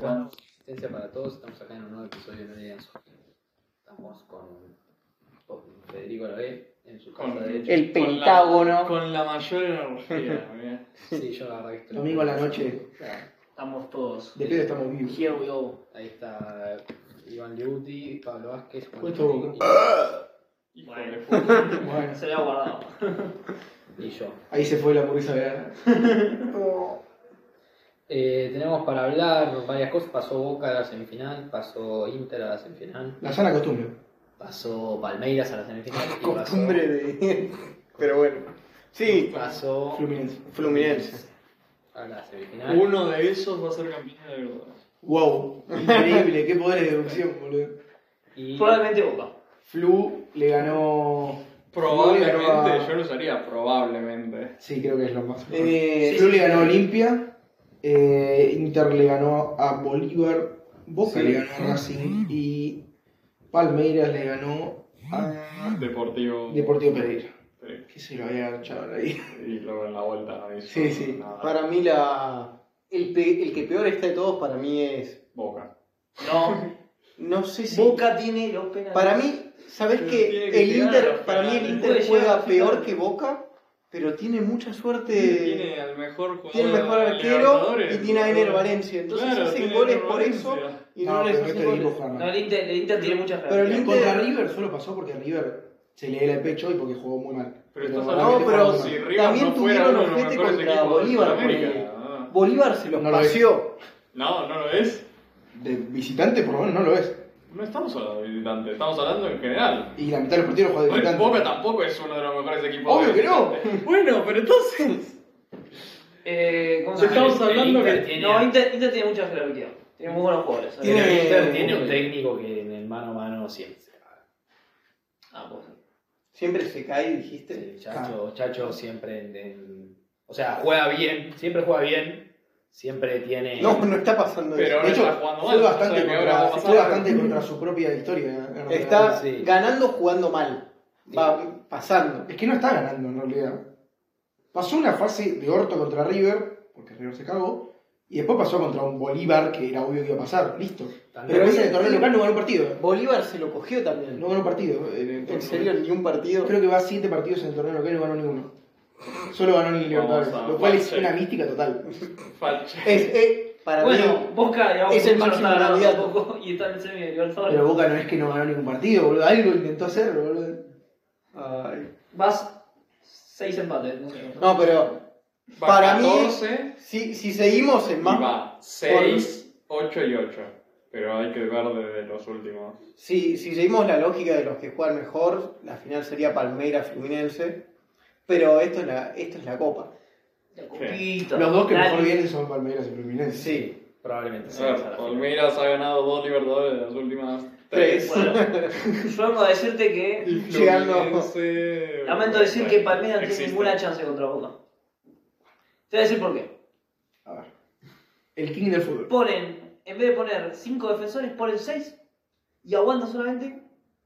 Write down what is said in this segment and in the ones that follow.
Bueno, asistencia para todos, estamos acá en un nuevo episodio de Lienzo. Estamos con Federico Lavé en su casa de hecho. El Pentágono. Con la mayor energía. ¿Bien? Sí, yo la verdad que estoy. Domingo a la noche. Estamos todos. De pedo estamos vivos. Here we go. Ahí está Iván Liuti, Pablo Vázquez, Juan Puesto Chiri Hijo de puta. Bueno, Se le ha guardado. y yo. ahí se fue la hamburguesa vegana. Tenemos para hablar varias cosas. Pasó Boca a la semifinal, pasó Inter a la semifinal, La sana costumbre. pasó Palmeiras a la semifinal y Costumbre de. Pero bueno. Sí. pasó Fluminense. a la semifinal. Uno de esos va a ser campeón de verdad. Wow, increíble, qué poder de deducción, boludo. Y Probablemente Boca. Flu le ganó. Probablemente, Flu le ganó a- yo lo usaría probablemente. Sí, creo que es lo más. Sí, Flu sí, le ganó a sí. Olimpia. Inter le ganó a Bolívar. Boca Sí. le ganó a Racing. Y Palmeiras le ganó a Deportivo. Deportivo Pereira. Sí. Que se lo había agachado ahí. Y luego en la vuelta no hizo Sí, sí. nada. Para mí el que peor está de todos para mí es... Boca. No sé si... Boca tiene los penales. Para mí, ¿sabes Pero qué? tiene que El llegar a Inter, los para mí el penales. Inter Puede llegar a juega los peor penales. que Boca, pero tiene mucha suerte. Tiene al mejor jugador. Tiene el mejor de arquero Libertadores. y tiene a Ener Valencia. Entonces Claro, hacen tiene goles Ener por eso Valencia. y no, les pero hacen este equipo goles. juega mal. No, el Inter tiene muchas Pero el reacciones. Inter- Contra River solo pasó porque River se le dio el pecho y porque jugó muy mal. Pero estás No, hablando pero de si si River también no fuera tuvieron uno de los ojete mejores contra equipos de Bolívar, Sudamérica. porque Bolívar se los No lo es. paseó. No, no lo es. De visitante por lo menos no lo es. No estamos hablando de visitante, estamos hablando en general. Y la mitad de los partidos juega de visitante. Boca tampoco es uno de los mejores equipos. Obvio de que no. visitante. Bueno, pero entonces. ¿Cómo se llama? Estamos hablando Inter que. tiene- No, Inter tiene mucha jerarquía. Tiene muy buenos jugadores. Pero Tiene- Inter tiene un técnico que en el mano a mano siempre se caga. Ah, pues. Siempre se cae, dijiste. Sí, Chacho siempre o sea, juega bien, siempre juega bien, siempre tiene. No, no está pasando Pero eso. ahora De hecho, está jugando fue mal. bastante, o sea, que ahora contra, va a pasar. fue bastante contra su propia historia. Está Sí. ganando jugando mal. Va pasando. Es que no está ganando en realidad. Pasó una fase de orto contra River, porque River se cagó, y después pasó contra un Bolívar que era obvio que iba a pasar, listo. También- Pero en el torneo local no ganó un partido. Bolívar se lo cogió también. No ganó un partido. ¿En serio? ¿Ni un partido? Creo que va a 7 partidos en el torneo local y no ganó ninguno. Solo ganó en el Libertadores, Vamos a- lo cual es sí. una mística total. Falche. Para Bueno, mí, Boca digamos, es el no máximo está ganando candidato. tampoco y está en el semi de Libertadores. Pero Boca no es que no ganó ningún partido, boludo. Algo intentó hacer, boludo. ay. Vas 6 empates. No sé. No, pero Va para mí, 14 si seguimos en y más... va 6, 8 y 8. Pero hay que ver desde los últimos. Si seguimos la lógica de los que juegan mejor, la final sería Palmeiras Fluminense. Pero esto es la Copa. La copita. Los dos que Dale. mejor vienen son Palmeiras y Fluminense. Sí. Probablemente A sea ver, esa la final. Palmeiras ha ganado 2 Libertadores de las últimas 3. Tres. Bueno, yo vengo a decirte que Llegando- lamento decir que Palmeiras no tiene Existe. ninguna chance contra Boca. Te voy a decir por qué. A ver. El king del fútbol. Ponen, en vez de poner 5 defensores, ponen 6 y aguantan solamente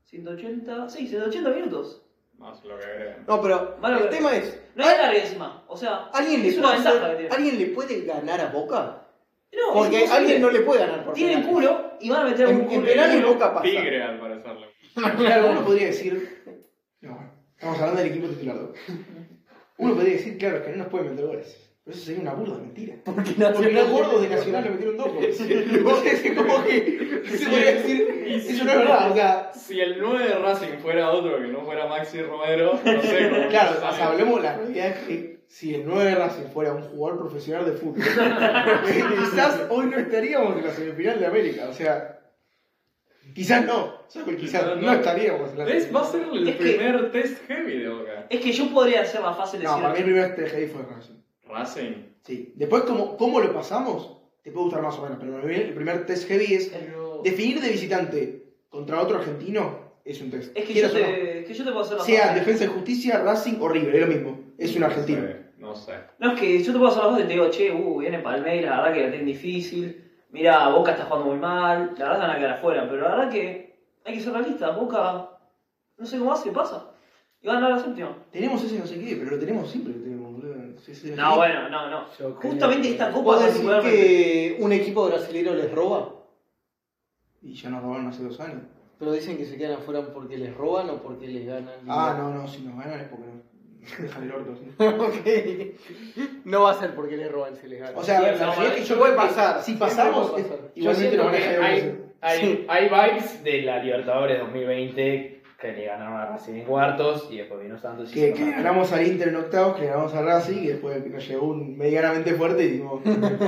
180 minutos. Más lo que creen. No, pero Bueno, el pero- tema es... No es larga encima. O sea, ¿Alguien le, es una puede ventaja que hacer- tiene. ¿Alguien le puede ganar a Boca? No, Porque es imposible. alguien no le puede ganar por Tienen penales. culo y van a meter un En culo. penales Boca pasa. Tigre, al parecer. Claro, uno podría decir. No, bueno, estamos hablando del equipo titular. ¿no? Uno podría decir, claro, que no nos pueden meter goles. Pero eso sería una burda mentira. Porque los gordos de Nacional le metieron 2 goles. Entonces, es como que. Se podría decir. Eso no es verdad. O sea, Si el 9 de Racing fuera otro que no fuera Maxi Romero, no sé cómo. claro, o sea, hablemos la realidad es que si el 9 de Racing fuera un jugador profesional de fútbol, quizás hoy no estaríamos en la semifinal de América. O sea, quizás no. Quizás no estaríamos en la Va a ser el Es que- primer test heavy de Boca. Es que yo podría hacer más fácil No, decir. para mí el primer TGI fue Racing. Racing. Sí. Después, cómo lo pasamos, te puede gustar más o menos, pero el primer test heavy es Pero- definir de visitante contra otro argentino, es un test. Es que Quieras yo o no. te puedo hacer más Sea fácil. Defensa y Justicia, Racing o River, es lo mismo. Es un argentino. No sé. No, es que yo te puedo hacer más fácil y te digo, che, viene Palmeiras, la verdad que la tienen difícil. Mira, Boca está jugando muy mal, la verdad que van a quedar afuera, pero la verdad que hay que ser realistas. Boca, no sé cómo hace, pasa. Y van a ganar la séptima. Tenemos ese no sé qué, pero lo tenemos siempre. Lo tenemos, boludo. Sí, sí, No, bueno, no. Yo Justamente creo esta que- copa ¿Puedo decir particularmente. que un equipo brasileño les roba? Y ya nos robaron hace 2 años. Pero dicen que se quedan afuera porque les roban o porque les ganan. Ah, no, si nos ganan es porque no. Dejan el orto, sí. Ok. No va a ser porque les roban si les ganan. O sea, Sí, la no, realidad es que yo puede creo que pasar, si siempre pasamos, puede pasar. Yo igualmente siento nos van a que dejar hay vibes de la Libertadores 2020 que le ganaron a Racing en cuartos y después vino Santos y que se le pasaron. ganamos al Inter en octavos, que le ganamos a Racing y después nos llegó un medianamente fuerte y dijimos.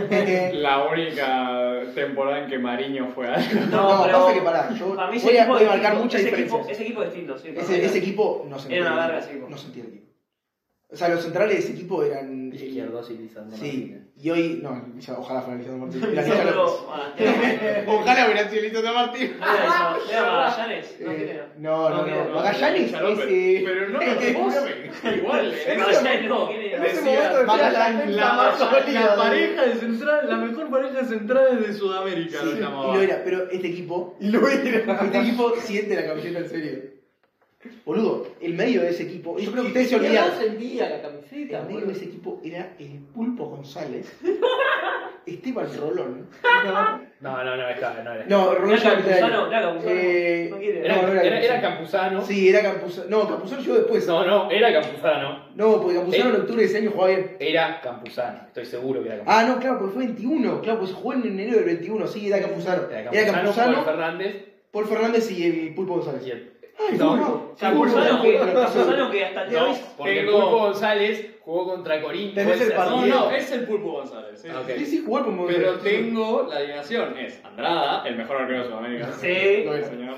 La única temporada en que Mariño fue algo. No, pero pasa que pará, yo para mí voy a marcar distinto. muchas Ese diferencias. Ese equipo es distinto, sí. Ese equipo no se Era una entendía. verga ese equipo. No se entendía el equipo. O sea, los centrales de ese equipo eran. Izquierdos y Lisandro Sí, Martínez. y hoy. No, ojalá fuera Lisandro Martínez. Era Sí, Licha pero- López. ah, era- Ojalá hubiera sido Lisandro Martínez. Era Magallanes, no quién era. No. Magallanes Licha López. es. Pero no, es- vos, igual. Magallanes no, ¿quién En era? ese Decía, momento decía Magallanes, la más sólida La de- pareja de central, la mejor pareja de centrales de Sudamérica lo Sí, llamaba. y lo era, pero este equipo. Y lo era. Este equipo siente la camiseta en serio. Boludo, el medio de ese equipo. Yo creo que ustedes se olvidan. No sentía la camiseta. El medio de ese equipo era el Pulpo González, Esteban Rolón. No, esta no era. No, Rolón Era ya Campuzano, era Campuzano. No quiere. Era, no era era Campuzano. Campuzano. Sí, era Campuzano. No, Campuzano llegó después. No, era Campuzano. No, porque Campuzano en octubre de ese año jugaba bien. Era Campuzano. Estoy seguro que era Campuzano. Ah, no, claro, porque fue 21. Claro, pues jugó en enero del 21. Sí, era Campuzano. Era Paul Campuzano, Fernández Paul Fernández y el Pulpo González. y el... Ay, No, Campuzano que hasta el día de No, hoy. porque el Tengo- Pulpo González jugó contra Corinthians. Tenés el No, partido. no, es el Pulpo González. Sí. Ah, ok. Sí, sí, jugó como Pero tengo la alineación. Es Andrada, el mejor arquero de Sudamérica. Sí. Lo es, señor.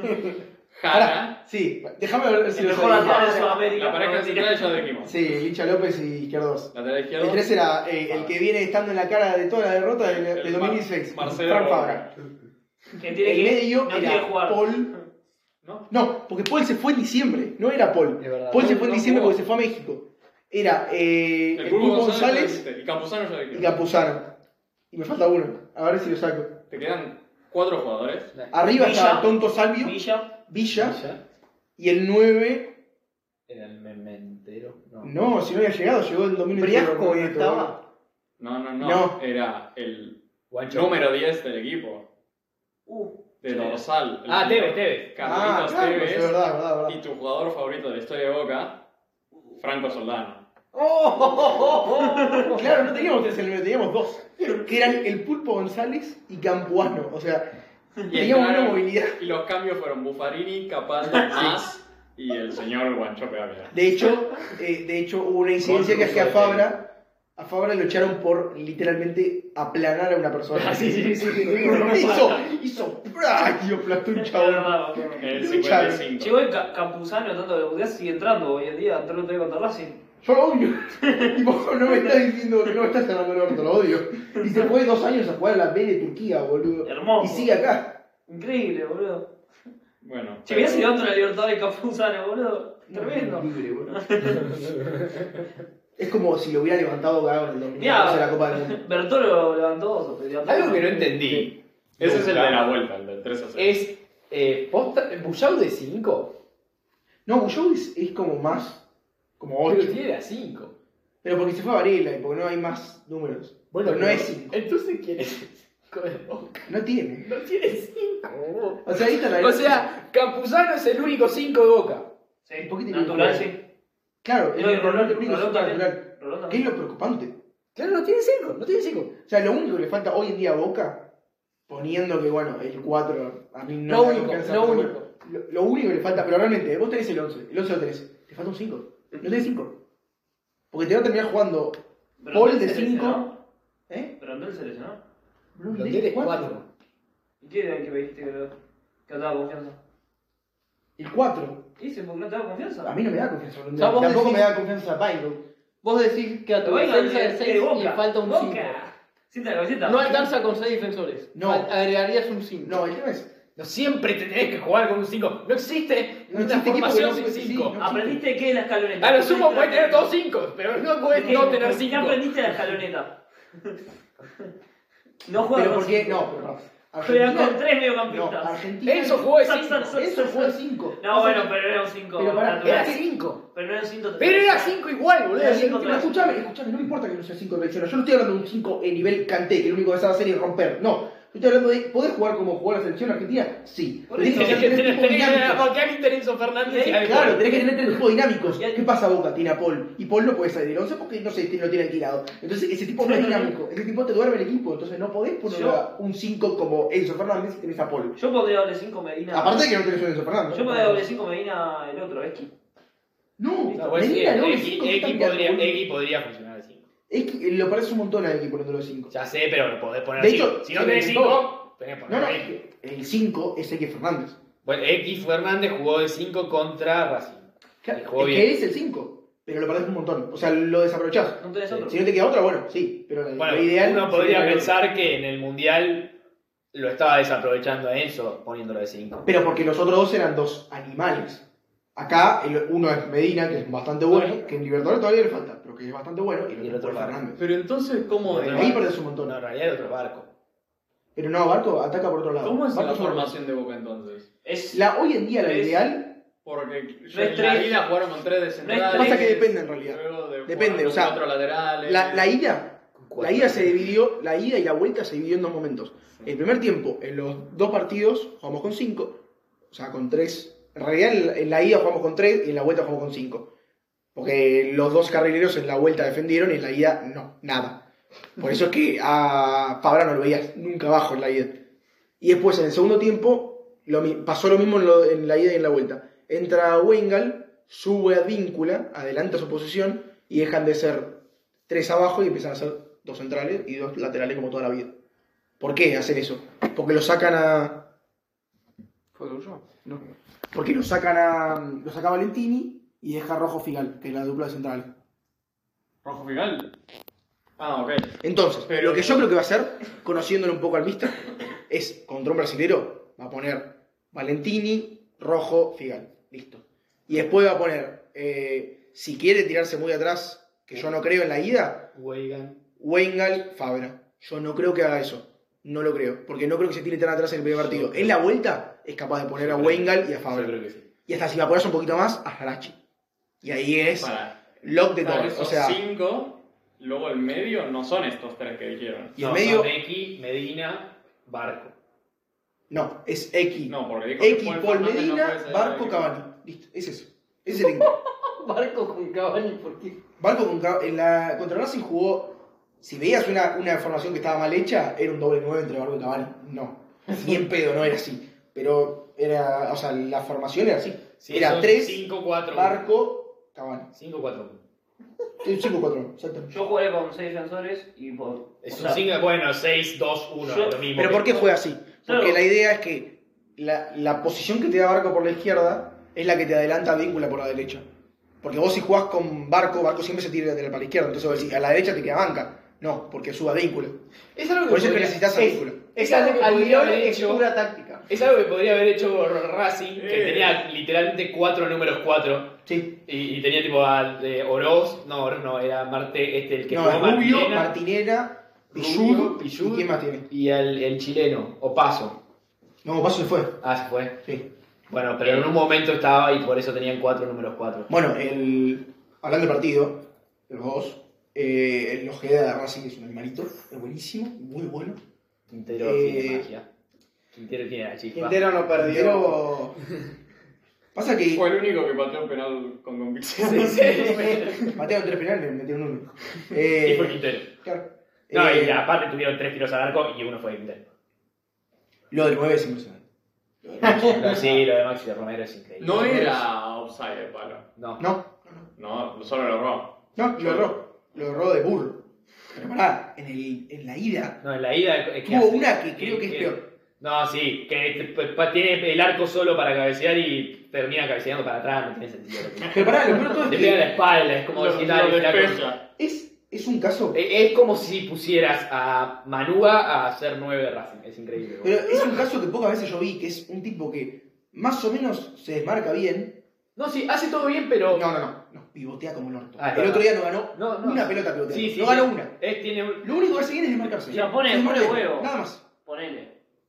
Pará, Jara. sí, déjame ver si El lo mejor sabía. lateral de Sudamérica. La pareja no, central ya lo dijimos. Sí, Licha López y Izquierdos. Lateral El izquierdo. 3 era el que viene estando en la cara de toda la derrota del El 2016. Marcelo Frank Roca. Fabra. Que tiene El que medio no quiere era jugar. Paul. ¿No? No, porque Paul se fue en diciembre, no era Paul. Es verdad. Paul se No, fue en no diciembre jugó. porque se fue a México. Era el El Pulpo Pulpo González y Campuzano ya lo y dijimos. Campuzano. Y me falta uno, a ver si lo saco. Te quedan 4 jugadores. Arriba Villa. estaba Tonto Salvio, Villa. Villa, y el 9. Era el mementero. No. No, si no había llegado, llegó en 2021. Briasco no estaba. No. No. Era el Guancho. número 10 del equipo. De Sí. dorsal. El Ah, señor Tevez. Ah, Carlitos claro, Tevez. es verdad. Y tu jugador favorito de la historia de Boca, Franco Soldano. Claro, no teníamos 3 en el medio, teníamos 2. Que eran el Pulpo González y Campuano. O sea, teníamos una entraron- movilidad. Y los cambios fueron Buffarini, Capaldo, Más y el señor Guanchope Ávila. De hecho, hubo una incidencia que es que a Fabra lo echaron por literalmente aplanar a una persona. Sí. hizo ¡pra! Y aplastó un Es chabón. verdad. En el Charo. 55. Llegó el Campuzano, tanto que Budías sigue entrando hoy en día, entró otra vez contra Racing. Yo lo odio. Tipo, no me estás diciendo que no me estás cerrando el orto, lo odio. Y se fue 2 años a jugar a la B de Turquía, boludo. Hermoso. Y sigue acá. Increíble, boludo. Bueno. Si mirá si levanta la libertad de Campuzano, boludo. Tremendo. Libre, boludo. Es como si lo hubiera levantado Gago en el 2014 Mirá, de la Copa del Mundo. Bertolo levantó. Algo que no entendí. Ese es el de la vuelta, el del 3 a 0. Es. ¿Bullao de 5? No, Bullou es como más. Como Pero 8. tiene la 5. Pero porque se fue a Varela y porque no hay más números. Bueno, pero no es 5. Entonces, ¿quién es 5 de Boca? No tiene. No tiene 5. O sea, ahí está la O sea, Campuzano es el único 5 de Boca. Sí, Un poquito natural, igual. sí. claro, No, y el Rolón único también. natural. Rolón ¿Qué es también. lo preocupante? Claro, no tiene 5. No tiene 5. O sea, lo único que le falta hoy en día a Boca, poniendo que, bueno, el 4 a mí no Lo me da único, confianza, lo pero único. bueno, lo único que le falta, pero realmente, vos tenés el 11 lo tenés, te falta un 5. No tenés 5. Porque te va a terminar jugando Pero Paul Andel de se 5. lesionó. ¿Eh? Pero Andel se lesionó. Lo tiene 4. ¿Y qué era el que me dijiste que no te daba confianza? El 4. Dice, porque no te daba confianza. A mí no me da confianza. O sea, vos Tampoco decís- me da confianza Painro. Vos decís que a tu Pero venga, defensa de 6 Boca, le falta un Boca. 5. Sienta la camiseta. No alcanza con 6 defensores. No. Agregarías un 5. No, el tema es. No siempre te tenés que jugar con un 5. No existe No una existe formación equipo que sin no- 5. sí, ¿Aprendiste qué es la escaloneta? A lo sumo puedes tener todos 5, pero no puedes ¿Qué? no tener ¿Qué 5. aprendiste de la escaloneta? No juega Pero con ¿por qué? cinco. No, pero Juega con 3 No, mediocampistas. Argentina. Enzo jugó de Sac, 5. sac, sac. Enzo jugó de 5. No, bueno, pero era un 5. Pero pará, Era 5. Pero no era un 5. Pero era 5 igual, boludo. Era cinco. Escuchame, no me importa que no sea 5 de selección. Yo no estoy hablando de un 5 en nivel Kanté, que lo único que sabe hacer es romper. No. Yo estoy hablando de, ¿podés jugar como jugó la selección argentina? Sí. Por Pero eso, tenés que Tenés tener que tipos dinámicos. bancar Inter Enzo Fernández y Claro, tenés que tener tres tipos dinámicos. Y hay- ¿Qué pasa Boca? Tiene a Paul. Y Paul no puede salir del 11 porque no sé, lo tiene alquilado. Entonces ese tipo no es dinámico. Ese tipo te duerme el equipo. Entonces no podés poner Yo- un 5 como Enzo Fernández si tenés a Paul. Yo pondría doble 5 Medina. Aparte de que no tenés un Enzo Fernández. Yo pondría doble 5 Medina el otro, Esqui. No, No, pues sí, Medina no, el 5 X podría funcionar de 5. Lo parece un montón a X poniéndolo de 5. Ya sé, pero lo podés poner De así. hecho, Si no se tenés inventó. 5, tenés que No, poner no, X. el 5 es X Fernández. Bueno, X Fernández jugó de 5 contra Racing. Claro, Y jugó es bien. que es el 5, pero lo perdés un montón. O sea, lo desaprovechás. ¿No tenés Sí. otro? Si no te queda otra, bueno, sí. Pero Bueno, lo ideal. uno podría sería- pensar que en el Mundial lo estaba desaprovechando a Enzo poniéndolo de 5. Pero porque los otros dos eran dos animales. Acá uno es Medina, que es bastante bueno, que en Libertadores todavía le falta, pero que es bastante bueno, y el otro es Barco. Fernández. Pero entonces, ¿cómo Ahí perdés un montón. No, en realidad el otro Barco. Pero no, Barco ataca por otro lado. ¿Cómo es Barco la solo- formación de Boca entonces? Es. Hoy en día la Es- ideal Porque No es en la tres. ida jugaron con 3 de centrales. pasa que depende en realidad. luego de Depende, jugar con o sea, 4 laterales. La ida se dividió, la ida y la vuelta se dividió en dos momentos. El primer tiempo, en los dos partidos, jugamos con 5, o sea, con 3. En realidad, en la ida jugamos con 3 y en la vuelta jugamos con 5. Porque los dos carrileros en la vuelta defendieron y en la ida no, nada. Por eso es que a Fabra no lo veías nunca abajo en la ida. Y después, en el segundo tiempo, pasó lo mismo en la ida y en la vuelta. Entra Wengal, sube a Víncula, adelanta su posición y dejan de ser 3 abajo y empiezan a ser 2 centrales y 2 laterales como toda la vida. ¿Por qué hacen eso? Porque lo sacan a... ¿Fue tuyo? No. Porque lo saca Valentini y deja a Rojo Figal, que es la dupla de centrales. ¿Rojo Figal? Ah, ok. Entonces, Pero- lo que yo creo que va a hacer, conociéndole un poco al mister, es contra un brasilero, va a poner Valentini, Rojo, Figal. Listo. Y después va a poner, si quiere tirarse muy atrás, que yo no creo en la ida, Weigan. Wengal, Fabra. Yo no creo que haga eso. No lo creo. Porque no creo que se tire tan atrás en el primer partido. En la vuelta es capaz de poner a Wengal y a Yo Fabra. creo que sí. Y hasta si me apuras un poquito más, a Jarachi. Y ahí es Para, lock de para todo. esos O sea, 5, luego el medio no son estos 3 que dijeron. y en No, medio, son X, Medina, Barco. no, es X. No, porque dijo que X, Paul Fernández no Medina, puede salir Barco, del Cavani. Listo, es eso. Ese es el equipo. Barco con Cavani, ¿por qué? Barco contra Racing jugó. Si veías una formación que estaba mal hecha, era un doble 9 entre Barco y Cavani. No. Ni en pedo, no era así. Pero era. O sea, la formación era así. Sí, era son 3, 5-4-1. Barco, Cavani. 5-4-1. 5-4, exactamente. Yo jugué con 6 defensores y por. Es o un sea, 5, bueno, 6-2-1, Yo- lo mismo. Pero ¿por qué juega así? Porque Claro. la idea es que la posición que te da Barco por la izquierda es la que te adelanta a Víncula por la derecha. Porque vos si jugás con Barco siempre se tira para la izquierda. Entonces vos decís, a la derecha te queda banca. No, porque suba Víncula. Es algo que Por eso es que podría- necesitas a Víncula. Es algo que podría haber es hecho. pura táctica. Es algo que podría haber hecho Racing, que tenía literalmente 4 números 4. Sí. Y tenía tipo a Oroz, no, era Marte, el que No, jugó es Rubio, Martinena, Martinera, Rubio, Pichud. Pichud. ¿Y quién más tiene? y el chileno, Opaso. No, Paso se fue. Ah, se fue. Sí. Bueno, pero en un momento estaba y por eso tenían 4 números 4. Bueno, hablando del partido, de los dos, el Ojeda de Racing es un animalito. Es buenísimo, muy bueno. Quintero Eh, tiene magia. Quintero tiene la chispa. Quintero no perdió. Pero. Pasa que. Fue el único que pateó un penal con convicción. Sí, sí. Mateo en 3 penales, metieron uno. Y fue Quintero. Claro. No, y aparte tuvieron 3 tiros al arco y uno fue Quintero. Lo del 9 es impresionante. Sí, lo de Maxi de Romero es increíble. No era offside el palo. No. No, No, solo lo erró. no, lo erró. Lo erró de burro. Pero pará, en la ida No, en la ida es que tuvo hace- una que creo que es peor. No, sí, que tiene el arco solo para cabecear y termina cabeceando para atrás, no tiene sentido. Pero pará, lo peor de todo es Le pega en la que espalda, es como Lo decir, dale, flaco. despeja. es un caso. Es como si pusieras a Manúa a hacer 9 de Racing, es increíble. Pero es un caso que pocas veces yo vi, que es un tipo que más o menos se desmarca bien. No, sí, hace todo bien, pero... No, pivotea como el orto. Ah, El claro. otro día no ganó No. una pelota pivotea. Sí, sí, no ganó sí. una. Tiene un... Lo único que hace bien es desmarcarse. Ya, pone Se desmarca, huevo. Nada más. Ponele.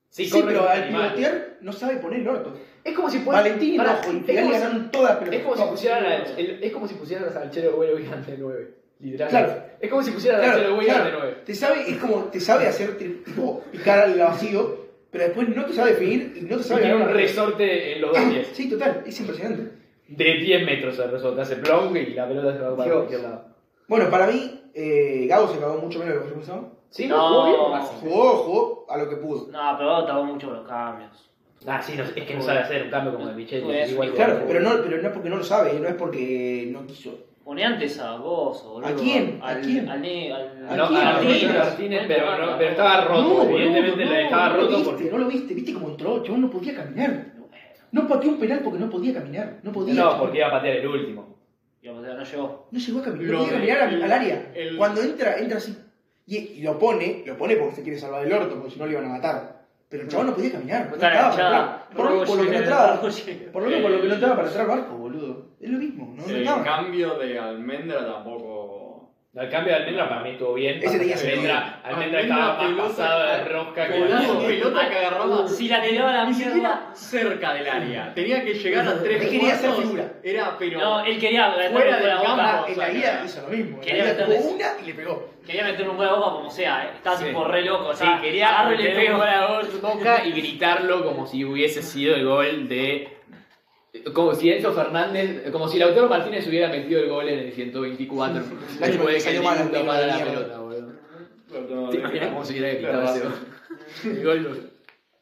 Sí, Sí, corre pero como al animal. pivotear no sabe poner el orto. Es como si fuera. Valentín y Rojo y Figali ganaron todas las pelotas. Es como si pusieran es como si pusieran al Chelo Güero de 9. Literalmente. Claro. Es como si pusieran al Claro, Chelo Güero claro. de 9. Te sabe hacer tipo picar al vacío, pero después no te sabe definir y no te Y sabe tiene ganar un una resorte en los dos pies. Sí, total, es impresionante. De 10 metros el resorte. Hace plong y la pelota se va para Dios. cualquier lado. Bueno, para mí, Gago se cagó mucho menos de lo que yo pensaba. Sí, No. jugó bien o más. Jugó a lo que pudo. No, pero tardó mucho con los cambios. Ah, sí, no, es que no sabe hacer un cambio como de Michel. Pues, Igual que Claro, Gago. pero no es porque no lo sabe, no es porque no quiso. Poné antes a Gozo, boludo. ¿A quién? ¿A Al, quién? Al, ¿A No, quién? a Martínez. Martínez, pero estaba roto. No, Evidentemente boludo, estaba no roto lo viste, porque. no lo viste, viste cómo entró, el chabón no podía caminar. No pateó un penal porque no podía caminar, no podía. No, porque iba a patear el último. Y no llegó. No llegó a caminar, Lo no podía de- caminar el- al área. el- Cuando entra así. Y lo pone porque se quiere salvar el orto, porque si no le iban a matar. Pero el chabón no podía caminar, no Está estaba para enganchado. entrar. Por lo que no entraba. Por lo menos por lo que no entraba para entrar al barco, boludo. Es lo mismo, no El entraba. cambio de Almendra tampoco. El cambio de Almendra para mí estuvo bien. Ese tenía Almendra Almendra estaba más pelota- pasado de rosca que Golazo, pelota que agarraba Si la tiraba a la ni mierda. siquiera cerca del área. Tenía que llegar a 3 Él quería hacer cuartos. figura. Era, pero. No, él quería meter Fuera un gol a del Boca. campo. En la ida hizo lo mismo. En Quería la ida meterle- tuvo una y le pegó. Quería meter un gol a Boca como sea, Estaba Sí. tipo re loco. Sí, quería agarro y le meter pego. un gol a Boca y gritarlo como si hubiese sido el gol de. Como si Enzo Fernández, como si Lautaro Martínez hubiera metido el gol en el 124. Lástima que salió mal el minuto tiro para de la mierda. pelota, boludo. No, ¿Te imaginas cómo se hubiera gritado Claro. ese gol? El gol.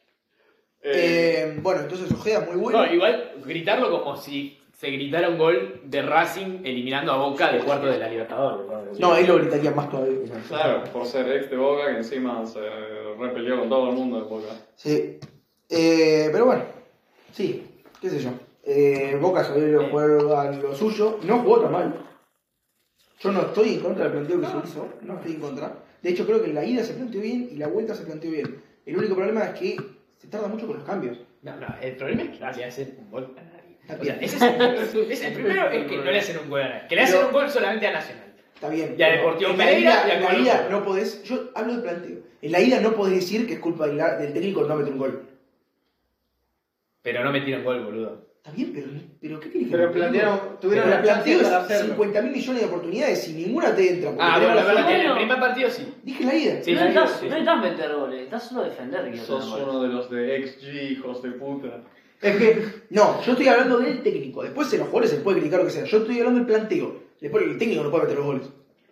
Bueno, entonces Ojeda muy bueno. No, igual gritarlo como si se gritara un gol de Racing eliminando a Boca de cuarto de la Libertadores. No, él lo gritaría más todavía. Claro, por ser ex de Boca, que encima se repelió con todo el mundo de Boca. Sí. Pero bueno, sí, qué sé yo. Boca salió a jugar a lo suyo. No jugó tan mal. Yo no estoy en contra del planteo que se hizo. No estoy en contra. De hecho, creo que en la ida se planteó bien y la vuelta se planteó bien. El único problema es que se tarda mucho con los cambios. No, el problema es que no le hacen un gol a nadie. Está O sea, bien. ese es el primero es que no le hacen un gol a nadie. Que le hacen un gol solamente a Nacional. Está bien. Y a pero Deportivo en la Pereira ida, y a en la Colo ida Colo. no podés. Yo hablo del planteo. En la ida no podés decir que es culpa del técnico no meter un gol. Pero no metieron gol, boludo. Está bien, pero ¿qué querés que Pero me diga? plantearon, tuvieron Pero la el planteo chance para es hacerlo. 50.000 millones de oportunidades y ninguna te entra. porque Ah, tenemos bueno, la la verdad que en bueno. el primer partido sí. Dije la ida. Sí, no sí, necesitas sí. no necesitas meter goles, estás solo a defender. Que Sos uno de los de XG, hijos de puta. Es que, no, yo estoy hablando del técnico. Después en los jugadores se puede criticar lo que sea. Yo estoy hablando del planteo. Después el técnico no puede meter los goles.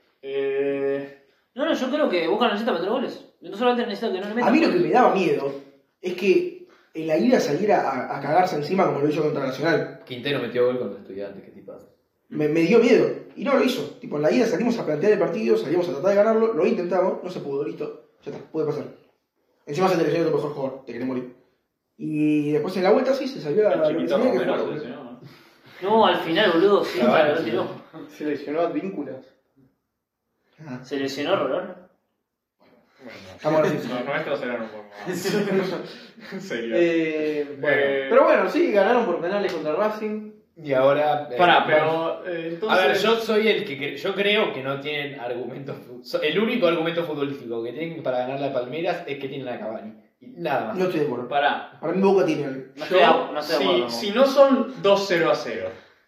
No, yo creo que Boca necesita meter goles. No solamente necesita que no le metan. A mí lo que me daba miedo es que en la ida saliera a cagarse encima como lo hizo contra Nacional. Quintero metió gol contra Estudiantes, qué tipazo. Me dio miedo. Y no lo hizo. Tipo, en la ida salimos a plantear el partido, salimos a tratar de ganarlo, lo intentamos, no se pudo, listo. Ya está, puede pasar. Encima se te lesionó tu mejor jugador, te querés morir. Y después en la vuelta sí se salió a El lo que chiquito tenía que Romero jugar. se lesionó, ¿no? No, al final, boludo, sí, Ah, bueno, lo sí. tiró. Se lesionó Advínculas. Ah, Se lesionó Rolón. estamos graciosos. Los nuestros eran un poco más. Serio. Pero bueno, sí, ganaron por penales contra Racing. Y ahora. Pará, pero. Entonces. A ver, yo soy el que. Yo creo que no tienen argumentos. El único argumento futbolístico que tienen para ganar la Palmeiras es que tienen a Cavani. Y nada más. No estoy de acuerdo. Pará. Para mí Boca tiene algo. No estoy de acuerdo Si no son 2-0-0.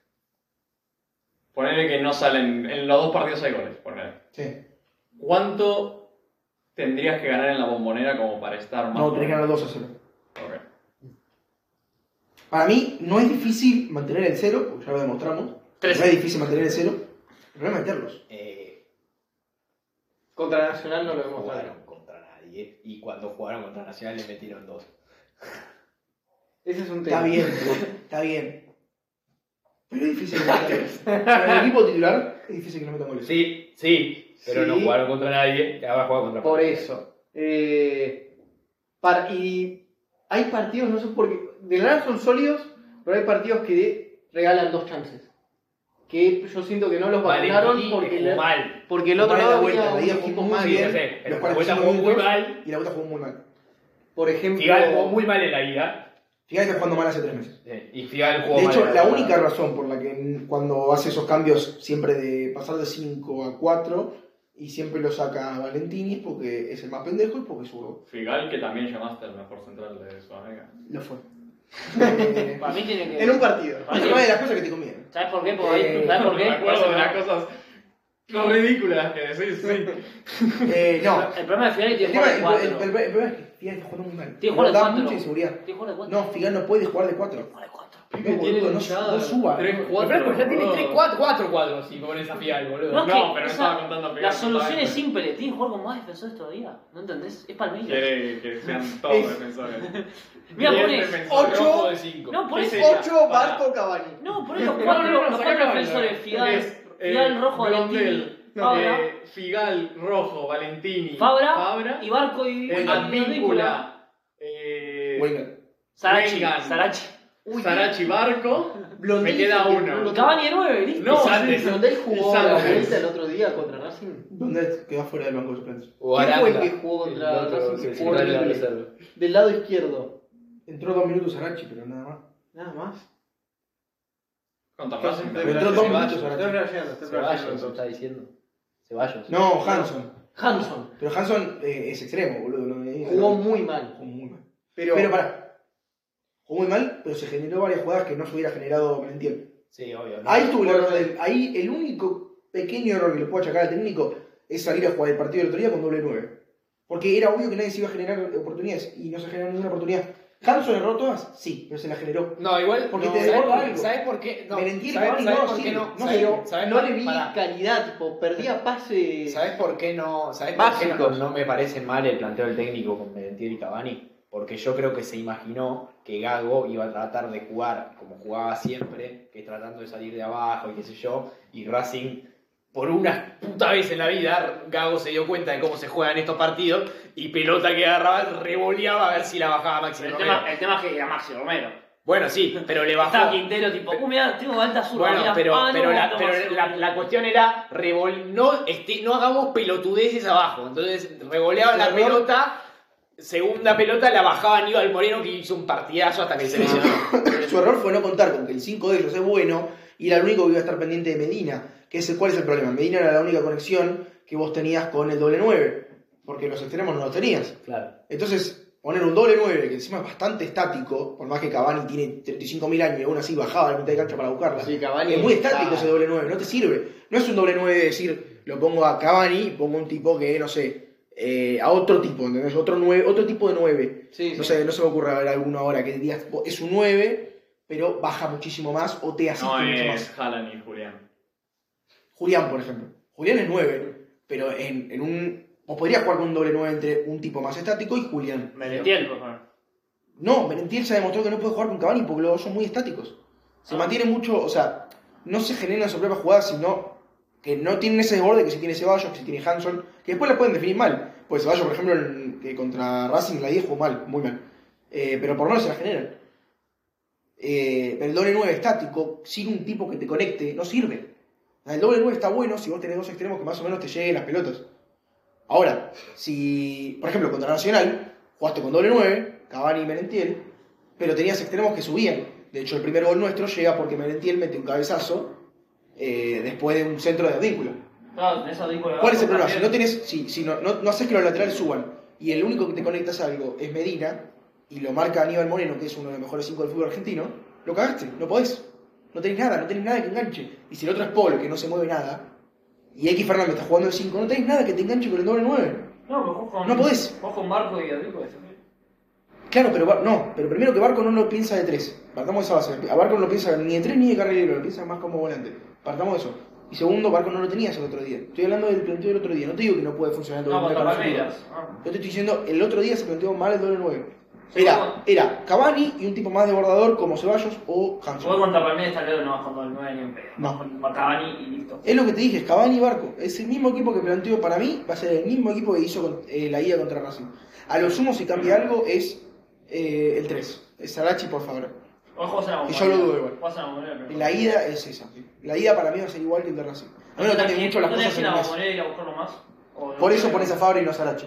Ponele que no salen. En los dos partidos hay goles. Ponele. Sí. ¿Cuánto tendrías que ganar en la Bombonera como para estar más? No, tenés que ganar 2-0. Ok. Para mí no es difícil mantener el 0, porque ya lo demostramos. 3. No es difícil mantener el 0. El problema es meterlos. Contra Nacional no lo demostraron. Jugaron contra nadie. Y cuando jugaron contra Nacional le metieron 2. Ese es un tema. Está bien, está bien. Pero es difícil que metan goles. Para el equipo titular es difícil que no metan goles. Sí, sí. Pero Sí. no jugaron contra nadie. Ahora juegan contra Por Palmeiras. eso. Y hay partidos, no sé por qué. De la nada son sólidos, pero hay partidos que regalan 2 chances. Que yo siento que no los vacunaron Valentini porque, jugó mal. porque el otro Vale, lado la vuelta, tenía la ida un jugó equipo muy más bien. Sí, sí, pero Los la vuelta 45 jugó muy minutos mal. Y la vuelta jugó muy mal. Por ejemplo. Figal jugó muy mal en la ida. Figal está jugando mal hace 3 meses. Y Figal jugó De mal hecho, en la ida. única razón por la que cuando hace esos cambios siempre de pasar de 5 a 4 Y siempre lo saca Valentini porque es el más pendejo y porque es zurdo. Figal, que también llamaste el mejor central de Sudamérica. Lo fue. Para mí tiene que. En un partido. Para Es mí- una de las cosas que te convienen. ¿Sabes por qué? Porque ¿sabes por qué? Me acuerdo de las cosas no ridículas que decís, sí. No. El problema de Figal es que El tiene que jugar de el 4. problema es que Figal está jugando muy mal. Tiene que jugar de Da 4. mucha inseguridad. Tiene que jugar de 4. No, Figal no puede jugar de 4. Jugar de 4. No suba. 4, ya tiene 3, 4 cuadros si pones a Figal, boludo. No, No, que pero esa- estaba contando Figal. La solución es simple, tiene que jugar con más defensores todavía. ¿No entendés? Es Palmeiras. Quiere que sean todos defensores. Mira, 10 pones. defensores. ocho- Rojo de 5. No, pones. Sí, sí. 8 Barco Cavani. No, pones los No, 4 no, los sacá cuatro Cavani. defensores. Figal, Es, Figal, Rojo, Blondel, Valentini, Fabra, Figal, Rojo, Valentini, Fabra y Barco y Advíncula, Wenger. Sarachi. Wengan. Sarachi. Sarachi, Barco. Blondel Me queda dice que uno. no lo- Cavani de 9, listo. No, Santos. Blondel jugó la Santos. vuelta el otro día contra Racing. ¿Dónde quedó fuera del banco de suplentes? O ¿Quién fue el Aranda. que jugó contra El otro, Racing? el Jugó central de la horrible. reserva. Del lado izquierdo. Entró 2 minutos Sarachi, pero nada más. Nada más. Contra Racing. Pero entró 2 minutos Estoy Sarachi. flasheando, estoy flasheando. Ceballos, está diciendo. Ceballos. No, Hanson. Hanson Pero Hanson es extremo, boludo. No, jugó muy mal. Jugó muy mal. Pero, Pero pará. Jugó muy mal, pero se generó varias jugadas que no se hubiera generado Valentiel. Sí, obvio. ¿no? Ahí estuvo el error del. Ahí el único pequeño error que le puedo achacar al técnico es salir a jugar el partido del otro día con doble 9. Porque era obvio que nadie se iba a generar oportunidades y no se generó ninguna oportunidad. ¿Hanson erró todas? Sí, pero se las generó. No, igual. Porque no, te ¿sabes desborda por- algo. ¿Sabes por qué? No, Merentiel y ¿sabes Cavani ¿sabes no, por sí, qué no? no ¿Sabes- sirvió. sabes no por- le vi pará. calidad, tipo, perdía pase. ¿Sabes por qué no? ¿Sabes por qué no, Básicos. no me parece mal el planteo del técnico con Merentiel y Cavani? Porque yo creo que se imaginó que Gago iba a tratar de jugar como jugaba siempre, que tratando de salir de abajo y qué sé yo, y Racing, por una puta vez en la vida, Gago se dio cuenta de cómo se juegan estos partidos y pelota que agarraba, revoleaba a ver si la bajaba Maxi El Romero. tema es que era Maxi Romero. Bueno, sí, pero le Estaba bajó. Quintero tipo, mirá, tengo alta zurda. Bueno, mirá. pero, Ah, no, pero, la, no, pero Maxi la, Romero. la cuestión era no hagamos pelotudeces abajo. Entonces revoleaba la Error. pelota, segunda pelota la bajaba Aníbal Moreno que hizo un partidazo hasta que se lesionó. Su error fue no contar con que el 5 de ellos es bueno y era el único que iba a estar pendiente de Medina. ¿Cuál es el problema? Medina era la única conexión que vos tenías con el doble 9, porque los extremos no los tenías. Claro. Entonces, poner un doble 9 que encima es bastante estático, por más que Cavani tiene 35.000 años y aún así bajaba a la mitad de cancha para buscarla. Sí, Cavani es muy estático está- ese doble 9, no te sirve. No es un doble 9 de decir, lo pongo a Cavani y pongo un tipo que, no sé, a otro tipo, ¿entendés? Otro tipo de 9. Sí, No sí. sé, no se me ocurre ver alguno ahora que digas, es un 9, pero baja muchísimo más o te asiste No mucho es más. Haaland y Julián. Julián, por ejemplo. Julián es 9, pero en un... Vos podrías jugar con un doble 9 entre un tipo más estático y Julián. Merentiel, por favor. No, Merentiel se ha demostrado que no puede jugar con Cavani porque los dos son muy estáticos. Se mantiene mucho, o sea, no se generan sus propias jugadas, sino que no tienen ese desborde que si tiene Ceballos, que si tiene Hanson, que después la pueden definir mal. Pues Ceballos, por ejemplo, que contra Racing la 10 jugó mal, muy mal. Pero por lo menos se la generan. Pero el doble 9 estático, sin un tipo que te conecte, no sirve. El doble 9 está bueno si vos tenés dos extremos que más o menos te lleguen las pelotas. Ahora, si, por ejemplo, contra Nacional, jugaste con doble 9, Cavani y Merentiel, pero tenías extremos que subían. De hecho, el primer gol nuestro llega porque Merentiel mete un cabezazo después de un centro de Advíncula. Claro, tenés a Dico de ¿Cuál es el Barco problema? Si no, también. tenés, si no haces que los laterales suban y el único que te conectas a algo es Medina y lo marca Aníbal Moreno, que es uno de los mejores 5 del fútbol argentino, lo cagaste, no podés. No tenés nada que enganche. Y si el otro es Paul, que no se mueve nada, y X Fernández está jugando el 5, no tenés nada que te enganche con el doble 9. No, pero vos con. No podés. Vos con Barco y Adrico de Claro, pero primero que Barco no lo piensa de 3. Partamos de esa base. A Barco no lo piensa ni de 3 ni de carrilero, lo piensa más como volante. Partamos de eso. Y segundo, Barco no lo tenías el otro día. Estoy hablando del planteo del otro día. No te digo que no puede funcionar el No, doble 9 contra para el Palmeiras. futuro. Ah. Yo te estoy diciendo, el otro día se planteó mal el doble 9. Sí, bueno. Era Cavani y un tipo más desbordador como Ceballos o Vos Hanson. contra Palmeiras está claro que no vas con todo el 9 ni un pedo. No. Vas con Cavani y listo. Es lo que te dije, es Cavani y Barco. Es el mismo equipo que planteó para mí, va a ser el mismo equipo que hizo con, la ida contra Racing. A lo sumo, si cambia algo, es el 3. Es Sarachi, por favor. Vos jugás en la Y yo lo dudo igual. Jugás en la Bombonera, pero- La ida es esa. La ida para mí va a ser igual que el de Racing. A mí no cambia mucho las ¿No tenés cosas que en ir a el la mes. Bombonera y ir a buscarlo más? ¿O no? Por eso pones a Fabra y no a Sarachi.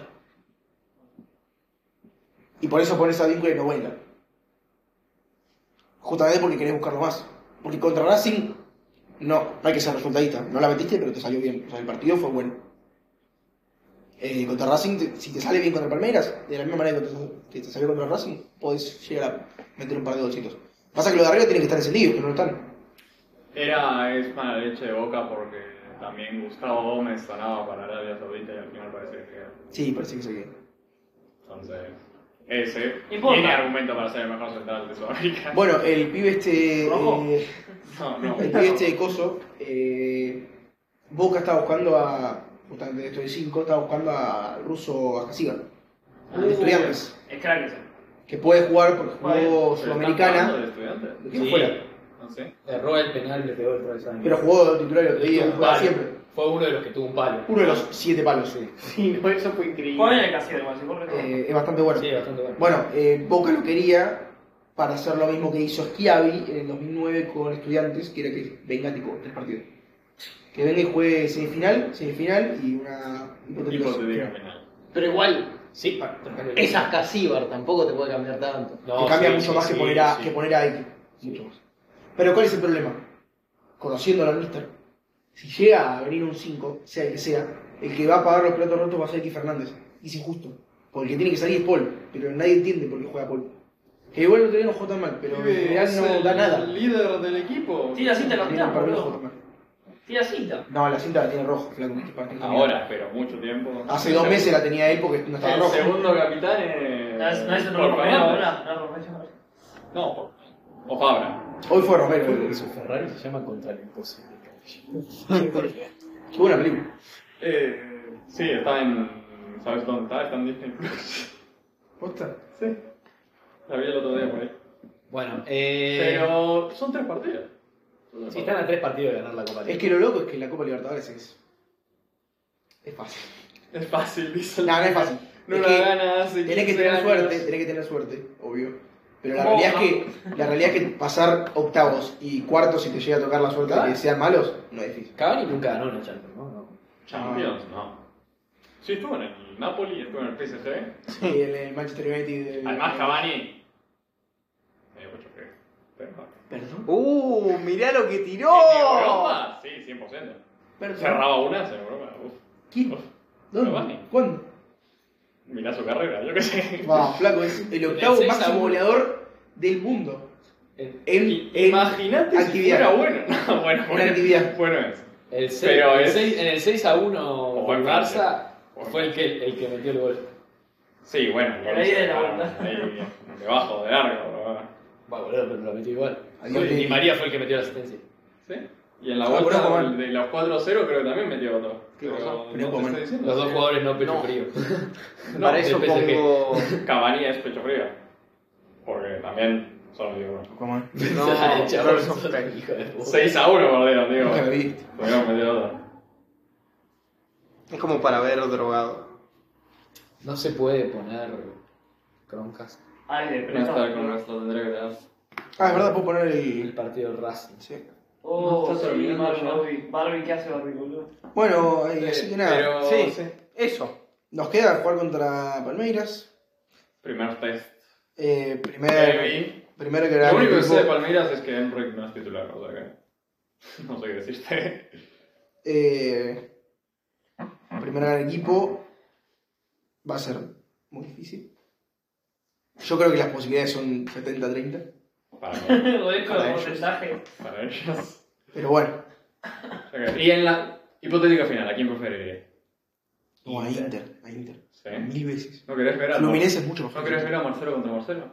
Y por eso pones a Víncula y no Wenger. Justamente porque querés buscarlo más. Porque contra Racing no hay que ser resultadista. No la metiste, pero te salió bien. O sea, el partido fue bueno. Contra Racing, si te sale bien contra Palmeiras, de la misma manera que te salió contra Racing, podés llegar a meter un par de golcitos. Pasa que los de arriba tienen que estar encendidos, que no lo están. Es mala leche de Boca porque también Gustavo Gómez sonaba para Arabia Saudita y al final parece que queda. Sí, parece que se queda. Entonces, ese Importa. tiene argumento para ser el mejor central de Sudamérica. Bueno, el pibe este. ¿Rojo? No. El pibe este de Coso. Boca está buscando a. Justamente esto de 5, está buscando al ruso Ajasiga. De Estudiantes. Es crack ese. Que puede jugar porque jugó ¿Pero Sudamericana. están jugando de estudiantes? Lo tiene Sí. fuera. No sé. Erró el penal, le pegó el travesaño. Pero jugó titular el otro día, Tuvo un juega palo. siempre. Fue uno de los que tuvo un palo. Uno de los 7 palos. Sí, no, eso fue increíble. Juega en el casero, igual, si corre todo. Es bastante bueno. Sí, bastante bueno. Bueno, Boca lo quería para hacer lo mismo que hizo Schiavi en el 2009 con Estudiantes, que era que venga tipo 3 partidos. Que venga y juegue semifinal y una hipotética Hipotética final. final. Pero igual, Sí, es Ascasíbar, tampoco te puede cambiar tanto. No, que cambia sí, mucho sí, más sí, que poner a sí. que poner a Ike. Mucho más. Pero ¿cuál es el problema? Conociendo al Mister, si llega a venir un 5, sea el que sea, el que va a pagar los platos rotos va a ser X Fernández. Y es injusto. Porque el que tiene que salir es Paul, pero nadie entiende por qué juega Paul. Que igual no tenía no jugó tan mal, pero en realidad no da nada. El líder del equipo. Tira cinta Para capitán, mí no jugó boludo. tan mal. Tira cinta. No, la cinta la tiene rojo, flaco. este partido. Ahora, pero mucho tiempo. Hace 2 meses la tenía él porque no estaba El rojo. segundo capitán es. No es un por Romero, Fernández. ahora. No, Romero. No, o Fabra. Hoy fue Romero. Su Ferrari se llama Contra lo Imposible. Qué buena película. Sí, está en. ¿Sabes dónde está? Está en Disney Plus. ¿Posta? Sí. La vi el otro día por ahí. Bueno, Pero son 3 partidos. sí, están a 3 partidos de ganar la Copa Es Liga. que lo loco es que la Copa Libertadores es fácil. Es fácil, dice. No, no es fácil. No Es la que ganas. hace Tenés que 15 tener años. suerte, tenés que tener suerte, obvio. Pero la ¿Cómo realidad, no? la realidad es que pasar octavos y cuartos si te llega a tocar la suerte de que sean malos, no es difícil. Cavani nunca ganó una Champions, ¿no? Champions, no. Sí, estuvo en el Napoli, estuvo en el PSG. Sí, el Manchester United. Además, Cavani. Medio mucho que. Pero. ¿Perdón? Mirá lo que tiró. ¿En Europa? Sí, 100%. ¿Perdón? Cerraba unas en Europa. Uf. ¿Quién? Uf. ¿Dónde? Cavani. ¿Cuándo? Mirá su carrera, yo qué sé. Va, flaco, es el octavo 6-1. máximo goleador del mundo. En Imagínate si actividad. fuera bueno. No, bueno, En actividad. Bueno es. El 6, Pero el es- 6 en el 6-1 O por en Barça Francia. O en fue el que metió el gol. Sí, bueno. El aire de la vuelta. Ahí, debajo, de largo. Va, boludo, pero lo metió igual. Adiós, Di Di- María fue el que metió la asistencia. ¿Sí? Y en la Ah, vuelta bueno, Coman. de los 4-0 creo que también metió otro. ¿Qué Pero cosa? no Pero te Coman. estoy diciendo. Los dos Sí. jugadores no pecho No. frío. No, Para eso del PSG. pongo. Cavani es pecho frío. Porque también solo digo uno. ¿Cómo es? No, Chabón, Robertson. sos un hijo de puta. 6-1 perdieron, digo. Nunca lo viste. Podríamos meter otro. Es como para ver drogado. No se puede poner Croncast Ay, de No presa. está con nuestro, tendré que dar. Ah, es verdad, puedo poner el el. partido del Racing. Sí. Oh, No está sí, terminando Barbie, ya. Barbie. Barbie, ¿qué hace Barbie, boludo? Bueno, así que nada. Pero Sí, eso. Nos queda jugar contra Palmeiras. Primer test. Primer gran Lo único que sé de equipo. Palmeiras es que Enrique no es titular, o sea que. No sé qué decirte. Primer gran equipo. Va a ser muy difícil. Yo creo que las posibilidades son 70-30. Para, Joder, con Para el ellos. porcentaje. para ellos. Pero bueno, Ok. Y en la hipotética final, ¿a quién preferiría? no, a Inter. A Inter. ¿Sí? 1000 veces. ¿No querés ver a Fluminense es mucho mejor. ¿No querés ver a Marcelo contra Marcelo?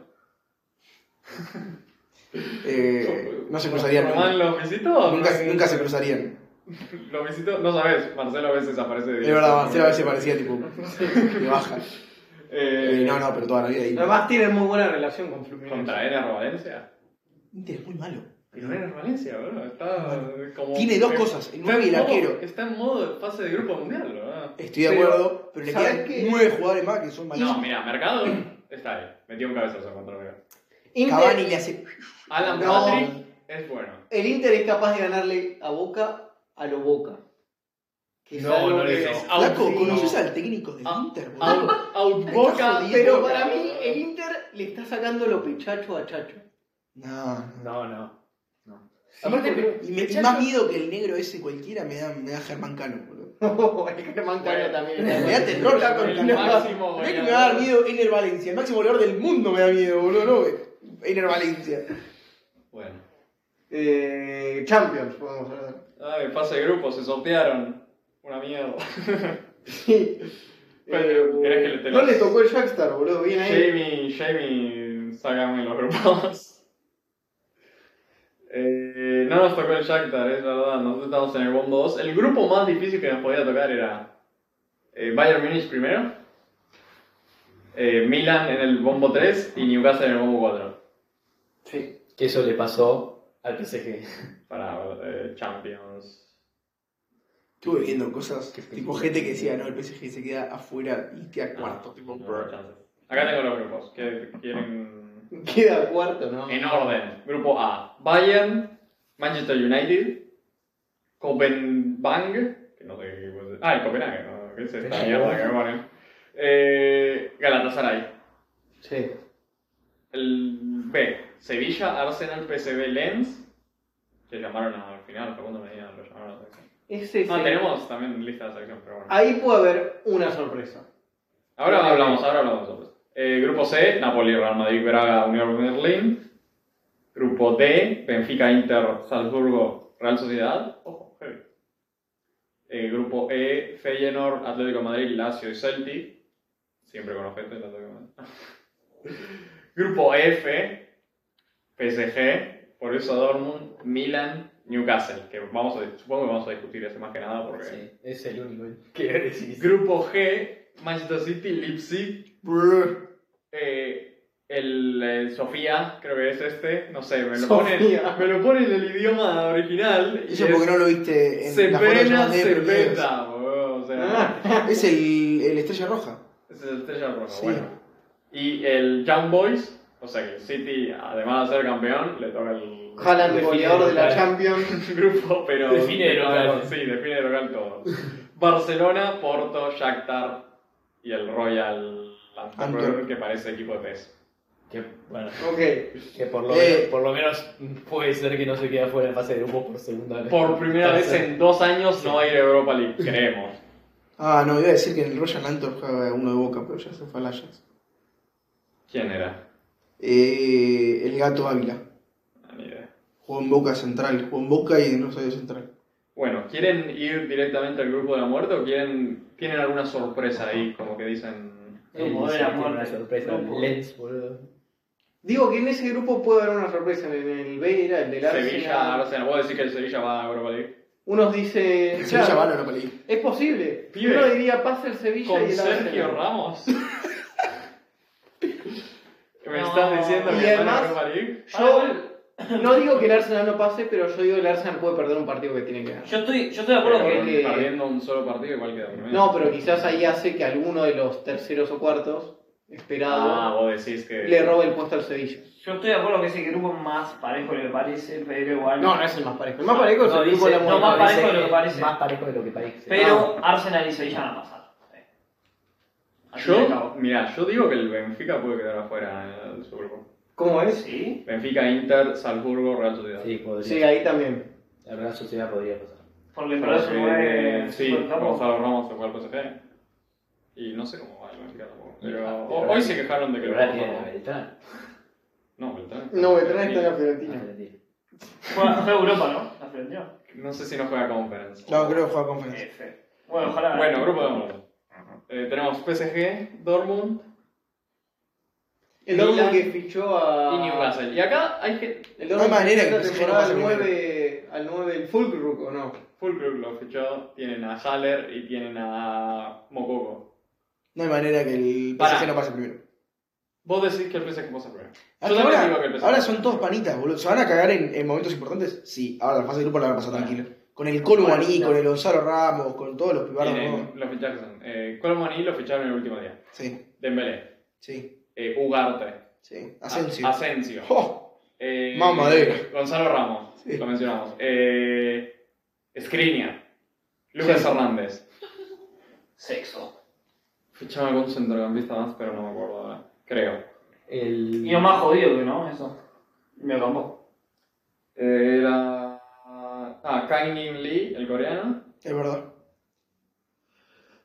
No se cruzarían ¿Román nunca. lo visitó? Nunca se cruzarían. Lo visitó, no sabes, Marcelo a veces aparece de Es verdad, Marcelo a veces parecía tipo de baja. No, pero toda la vida Inter. Además tienen muy buena relación con Fluminense. ¿Contra Ener Valencia? Inter es muy malo. Pero Ener Valencia, bro, está como... Tiene dos cosas, el nueve y el está en modo- arquero. Está en modo de fase de grupo mundial, ¿verdad? Estoy de Pero, acuerdo, pero le ¿sabes quedan qué? 9 jugadores más que son No, malísimos. mira, Mercado está ahí, metió un cabezazo contra Vega. Cavani Inter, le hace. Alan No. Patrick es bueno. el Inter es capaz de ganarle a Boca a lo Boca. Que es No, algo no le que- hizo. Flaco, Sí. ¿conoces al técnico del Inter, boludo? Outboca. Está jodido. Pero para mí el Inter le está sacando lo pechacho a Chacho. No. No. Aparte, Y más miedo que el negro ese cualquiera me da Germán Cano, boludo. El Germán Cano también. Me da terror ya con El máximo Mirá que me va a dar goleador. miedo Einer Valencia. El máximo goleador del mundo me da miedo, boludo. No, Einer Valencia. Bueno. Champions, podemos hablar. Ay, fase de grupos, se sortearon. Una mierda. Sí. Pero, ¿querés que te no los- le tocó el Shakhtar, boludo, bien ahí. Jamie, sácame los grupos. No nos tocó el Shakhtar, es verdad, nosotros estamos en el bombo 2. El grupo más difícil que nos podía tocar era Bayern Múnich primero, Milan en el bombo 3 y Newcastle en el bombo 4 Sí. Que eso le pasó al PSG. para Champions. Estuve viendo cosas, tipo gente que decía, no, el PSG se queda afuera y queda cuarto. Tipo, No, no hay chances. Acá tengo los grupos, que quieren Queda cuarto, ¿no? en orden. Grupo A, Bayern, Manchester United, Copenhague, que no sé qué equipo es. Ah, el Copenhague, ¿no? ¿Qué es esta mierda que me ponen? Galatasaray. Sí. El B, Sevilla, Arsenal, PSV, Lens, que llamaron al final, segundo medida lo llamaron a la selección. Ese No, sí. tenemos también lista de selección, pero bueno. Ahí puede haber una sorpresa. Ahora hablamos sobre eso. Grupo C, Napoli, Real Madrid, Braga, Unión Berlín. Grupo D, Benfica, Inter, Salzburgo, Real Sociedad. Ojo, heavy. Grupo E, Feyenoord, Atlético de Madrid, Lazio y Celtic. Siempre con ojete, el Atlético de Madrid. Grupo F, PSG, Borussia Dortmund, Milan, Newcastle. Que supongo que vamos a discutir ese más que nada porque... Sí, es el único que decís. Grupo G, Manchester City, Leipzig, brr. el Sofía, creo que es este, no sé, me lo Sofía. pone en el idioma original y Eso porque no lo viste en la foto que yo Cepena, mandé, pero Cepeta, boludo, o sea, es el Estrella Roja. es el Estrella Roja, Sí. bueno. Y el Young Boys, o sea que el City, además de ser campeón, le toca el Haaland, Define goleador de la local. Champions. grupo, pero... Define de local. Sí, define de local todo. Barcelona, Porto, Shakhtar y el Royal Antwerp, Antwerp. que parece equipo de PES. Que, bueno, Ok. que por Eh. lo menos puede ser que no se quede fuera en fase de grupo por segunda vez. Por primera vez en 2 años no va a ir a Europa League, creemos. Ah, no, iba a decir que en el Royal Antwerp juega uno de Boca, pero ya se fue al Ajax. ¿Quién era? El Gato Ávila. Ah, ni idea. Jugó en Boca Central, jugó en Boca y en Rosario Central. Bueno, ¿quieren ir directamente al grupo de la muerte o tienen alguna sorpresa ahí, como que dicen... El Grupo de Lens la tiene una muerte. sorpresa. Grupo. Lens, boludo. Digo que en ese grupo puede haber una sorpresa. En el B era el del Sevilla, Arsenal. Arsenal, ¿vos decís que el Sevilla va a Europa League? Unos dicen. Sevilla claro, va a la Europa League. es posible. Pibe. Uno diría pasa el Sevilla ¿Con y el Sergio Arsenal. Ramos? ¿Me No. estás diciendo Y que va a además- Europa League? Yo no digo que el Arsenal no pase, pero yo digo que el Arsenal puede perder un partido que tiene que ganar. Yo estoy de acuerdo Pero que. perdiendo un solo partido igual queda primero. No, pero quizás ahí hace que alguno de los terceros o cuartos esperado Ah, vos decís que... le robe el puesto al Sevilla. Yo estoy de acuerdo que es el grupo más parejo de lo que parece, pero igual. No, no es el más parejo. El más parejo es No, el grupo de la no, muerte. más parejo dice de lo que parece. Más parejo de lo que parece. Pero Arsenal y Sevilla van a pasar. Sí. Al fin y al Yo, cabo. mira, yo digo que el Benfica puede quedar afuera de su grupo. ¿Cómo es? Sí. Benfica, Inter, Salzburgo, Real Sociedad. Sí, podría. Sí, ahí también. La Real Sociedad podría pasar. Porque en verdad Porque, se sí, fue el campo. Gonzalo Ramos se fue al PSG. Y no sé cómo va el Benfica tampoco. Pero Pero hoy se quejaron de que Pero el ahora tiene Porto- la Beltrán. No, Beltrán. No, Beltrán está en la Fiorentina. Juega Europa, ¿no? La Fiorentina. No sé si no juega Conference. No, creo que juega Conference. F. Bueno, ojalá. Bueno, grupo de mundo. Tenemos PSG, Dortmund El Dortmund Milan que fichó a. y Newcastle. Y acá hay que... El No hay Dortmund manera que que esta el PSG temporada no pase al 9 el Fulkrug, ¿o no? Fulkrug lo fichó, tienen a Haller y tienen a Mokoko. No hay manera que el Pará. PSG no pase primero. Vos decís que el PSG pasa primero. Ah, Yo que también ahora, digo que el PSG ahora pasa son primero. todos panitas, boludo. ¿Se van a cagar en momentos importantes? Sí. Ahora la fase de grupo la van a pasar tranquila. Con el Colomani, con el Gonzalo Ramos, con todos los pibardos. Tienen los fichajes son... Colomani lo ficharon el último día. Sí, Dembélé. sí, Ugarte. sí. Asensio. Asensio. ¡Oh! Mamadera. Gonzalo Ramos. Sí. Lo mencionamos. Skriniar. Lucas Sí. Hernández. Sexo. Ficharon algún centrocampista más, pero no me acuerdo ahora. Creo. El... Y lo más jodido que no, eso. Me campo. Era... Kang-in Lee, el coreano. Es verdad.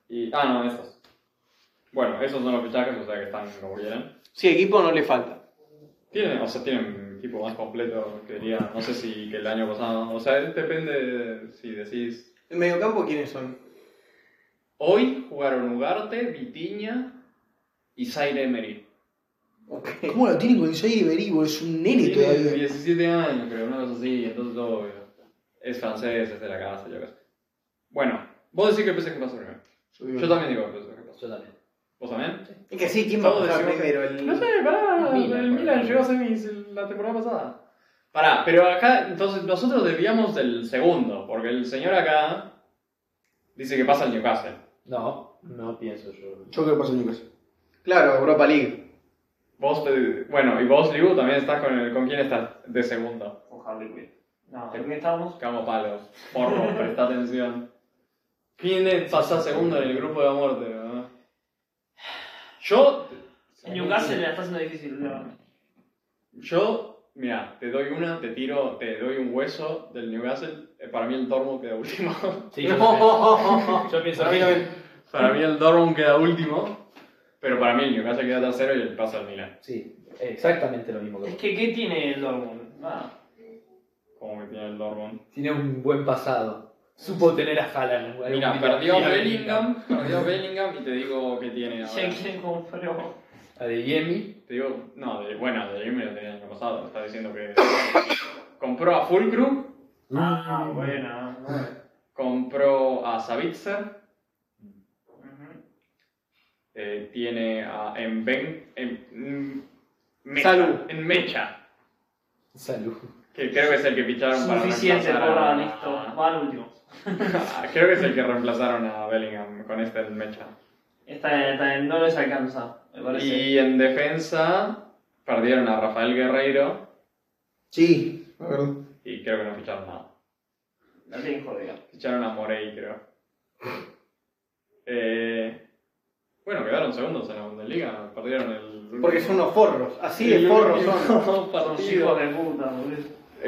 No, estos. Bueno, esos son los fichajes, o sea que están como quieran. Sí, equipo no le falta. Tienen equipo más completo que diría, no sé si que el año pasado. O sea, depende de si decís. ¿El mediocampo quiénes son? Hoy jugaron Ugarte, Vitinha y Zaire Emery. Okay. ¿Cómo lo tienen con Zaire Emery? Es un nene Tiene todavía. 17 años, creo, una cosa así, entonces obvio. Es francés, es de la casa, yo qué sé. Bueno, vos decís que el PSG pasa primero. Yo también digo que el PSG pasa. Yo también. ¿Vos también? Es que sí, ¿quién va a Todos pasar decimos primero? que- El... No sé, pará, el Milan llegó a semis la temporada pasada. Pará, pero acá, entonces nosotros desviamos del segundo, porque el señor acá dice que pasa el Newcastle. No pienso yo. Yo creo que pasa en Newcastle. Claro, Europa League. Bueno, y vos, Liu, también estás con quién estás de segundo. Con Harley Quinn. No, ¿en qué estamos? Cagamos palos. Porro, presta atención. ¿Quién pasa segundo en el grupo de la muerte? ¿No? Yo, En Newcastle la está haciendo difícil, últimamente. mira, te doy un hueso del Newcastle. Para mí el Dortmund queda último. Sí, yo pienso que Para mí el Dortmund queda último. Pero para mí el Newcastle queda tercero y el pasa al Milan. sí, exactamente lo mismo que Es vos. que, ¿qué tiene el Dortmund? Nada. Como que tiene el Dortmund. Tiene un buen pasado. Supo tener a Haaland. Mira, perdió Bellingham y te digo que tiene ahora. ¿Ya quién compró? A De Yemi. Te digo, no, de Jimmy lo tenía el año pasado. Está diciendo que compró a Fulcrum, Ah, bueno. compró a Savitzer, Ujú. tiene a Salud. en Mecha, Salud. que creo que es el que ficharon para Suficiente por reemplazar listo. Va al último. creo que es el que reemplazaron a Bellingham con en Mecha. Está bien, no les alcanza, me parece. Y en defensa perdieron a Rafael Guerreiro Sí, la verdad. y creo que no ficharon nada. La tienen jodida. Ficharon a Morey, creo. Bueno, quedaron segundos en la Bundesliga, perdieron el... Porque son unos forros. Así de forros son. Son partido. hijos de puta, boludo.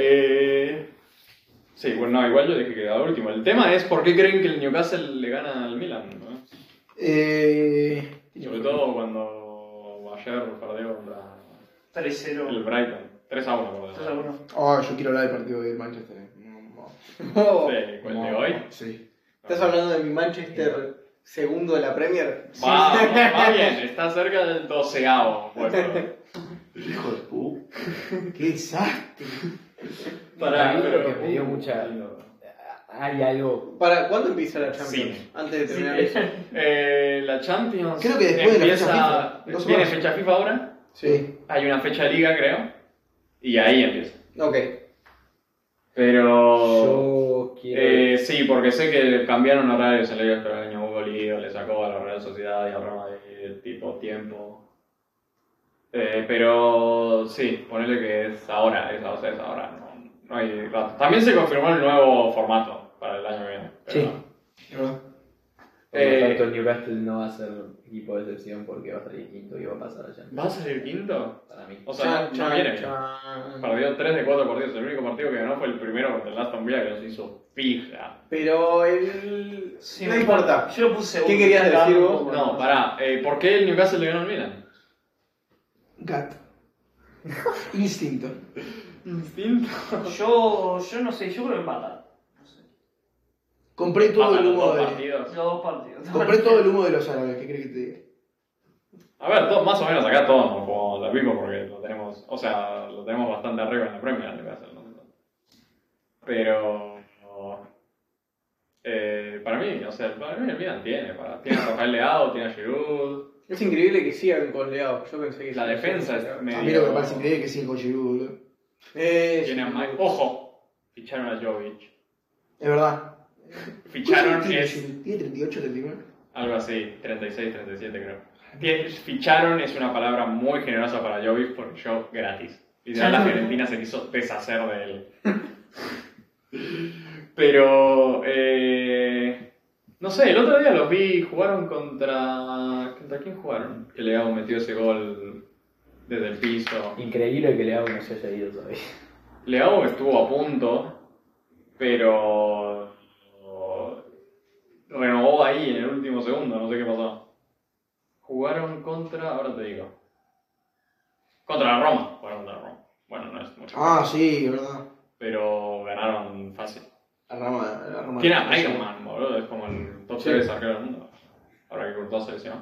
Sí, bueno, no, igual yo dije que quedaba último. El tema es por qué creen que el Newcastle le gana al Milan, ¿no? Sobre todo cuando ayer perdió contra 3-0. el Brighton. 3-1, por 3-1. Yo quiero hablar del partido de Manchester. Oh, Sí, ¿cuál de hoy? Sí. ¿Estás hablando de mi Manchester segundo de la Premier? Va bien, está cerca del 12º puesto. Hijo de puta. Qué desastre. Para mí pero- lo que me dio mucha... Hay algo... ¿Para cuándo empieza la Champions? Sí. Antes de terminar eso. La Champions. Creo que después de la fecha FIFA, 2 ¿Viene semanas. fecha FIFA ahora? Sí. Hay una fecha de liga, creo. Y ahí empieza. Ok. Pero. Yo quiero... Sí, porque sé que cambiaron horarios en el año Hugo Lío, le sacó a la Real Sociedad y a Real Madrid tipo tiempo. Pero sí, ponele que es ahora, es ahora, no hay rato. También se confirmó el nuevo formato para el año que viene. pero- Sí. Es verdad. Por lo tanto, el Newcastle no va a ser equipo de excepción porque va a salir quinto y va a pasar allá. ¿Va a salir quinto? Para mí. O sea, no viene. Chan. Perdió 3 de 4 partidos. El único partido que ganó fue el primero contra el Aston Villa que nos hizo pija. Pero el... Sí, no importa. Yo lo puse ¿Qué querías decir vos? No, pará. ¿Por qué el Newcastle le ganó al Milan? Gat. Instinto. Instinto. Yo no sé, yo creo que empatan. No sé. Compré todo el los humo dos de. partidos. Los dos partidos. Compré todo el humo de los árabes, ¿qué crees que te diga? A ver, más o menos acá todos nos jugamos la pico porque lo tenemos, o sea, lo tenemos bastante arriba en la Premier, el Newcastle, ¿no? Pero para mí, o sea, para mí el Milan tiene a Rafael Leao, tiene a Giroud, Es increíble que sigan con Leao. Yo pensé que... la defensa es A mí lo que medio... me parece increíble es que sigue con Giroud, boludo. Tiene a Mike. Ojo, ficharon a Jovic. Es verdad. Ficharon ¿Tiene es Giroud? ¿Tiene 38, 39? algo así, 36, 37 creo. Ficharon es una palabra muy generosa para Jovic porque yo gratis. Literal la Fiorentina se quiso deshacer de él. Pero, no sé, el otro día los vi, jugaron ¿contra quién jugaron? Que Leao metió ese gol desde el piso. Increíble que Leao no se haya ido todavía. Leao estuvo a punto, pero renovó ahí en el último segundo, no sé qué pasó. Jugaron contra, ahora te digo. Contra la Roma. Jugaron contra la Roma. Bueno, no es mucho. Ah, sí, es verdad. Pero ganaron fácil. La Roma. ¿Quién era Iron Man, boludo? Es como el top 3 arquero del mundo. Ahora que Courtois se lesionó.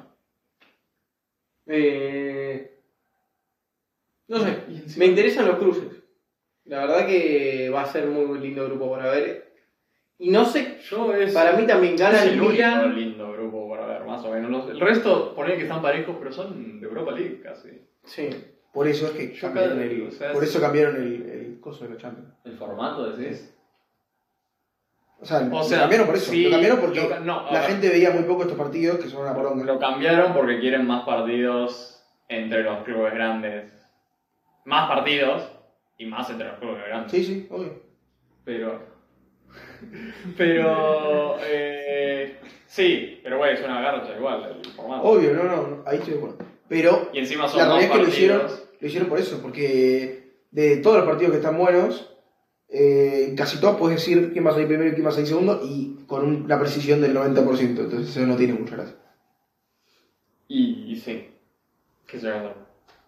No sé, me interesan los cruces. La verdad que va a ser muy lindo grupo para ver. Y no sé, para mí también gana es el el único Milan. lindo grupo para ver, más o menos. El resto, ponen que están parejos, pero son de Europa League casi. Sí. Por eso es que Yo cambiaron cada- el, o sea, por es- eso cambiaron el coso de la Champions. ¿El formato decís? O sea, O lo sea, cambiaron por eso. sí, lo cambiaron porque no, la a ver. gente veía muy poco estos partidos que son una poronga. Lo cambiaron porque quieren más partidos entre los clubes grandes. Más partidos y más entre los clubes grandes. Sí, sí, obvio. Sí, pero güey, es una garcha igual el formato. Obvio, no, ahí estoy de acuerdo. Pero Y encima son la más realidad es que partidos. lo hicieron por eso, porque de todos los partidos que están buenos, casi todos puedes decir quién va a salir primero y quién va a salir segundo, y con una precisión del 90%, entonces eso no tiene mucha gracia. Y sí, ¿qué se va a hacer?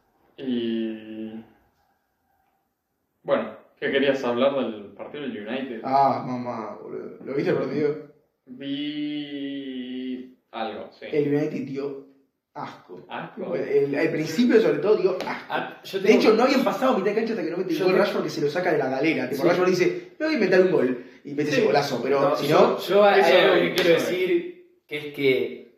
Y bueno, ¿qué querías hablar del partido del United? Ah, mamá, boludo. ¿Lo viste el partido? Vi algo, sí. El United dio asco. ¿Asco? Al principio, sobre todo, dio asco. Yo De hecho, no habían pasado mitad de cancha hasta que no mete el Yo gol te- Rashford, que se lo saca de la galera. Tipo, Sí. Rashford dice, me voy a inventar un gol. Y mete ese golazo, pero si no... yo hay eso- algo que quiero eso- decir, que es que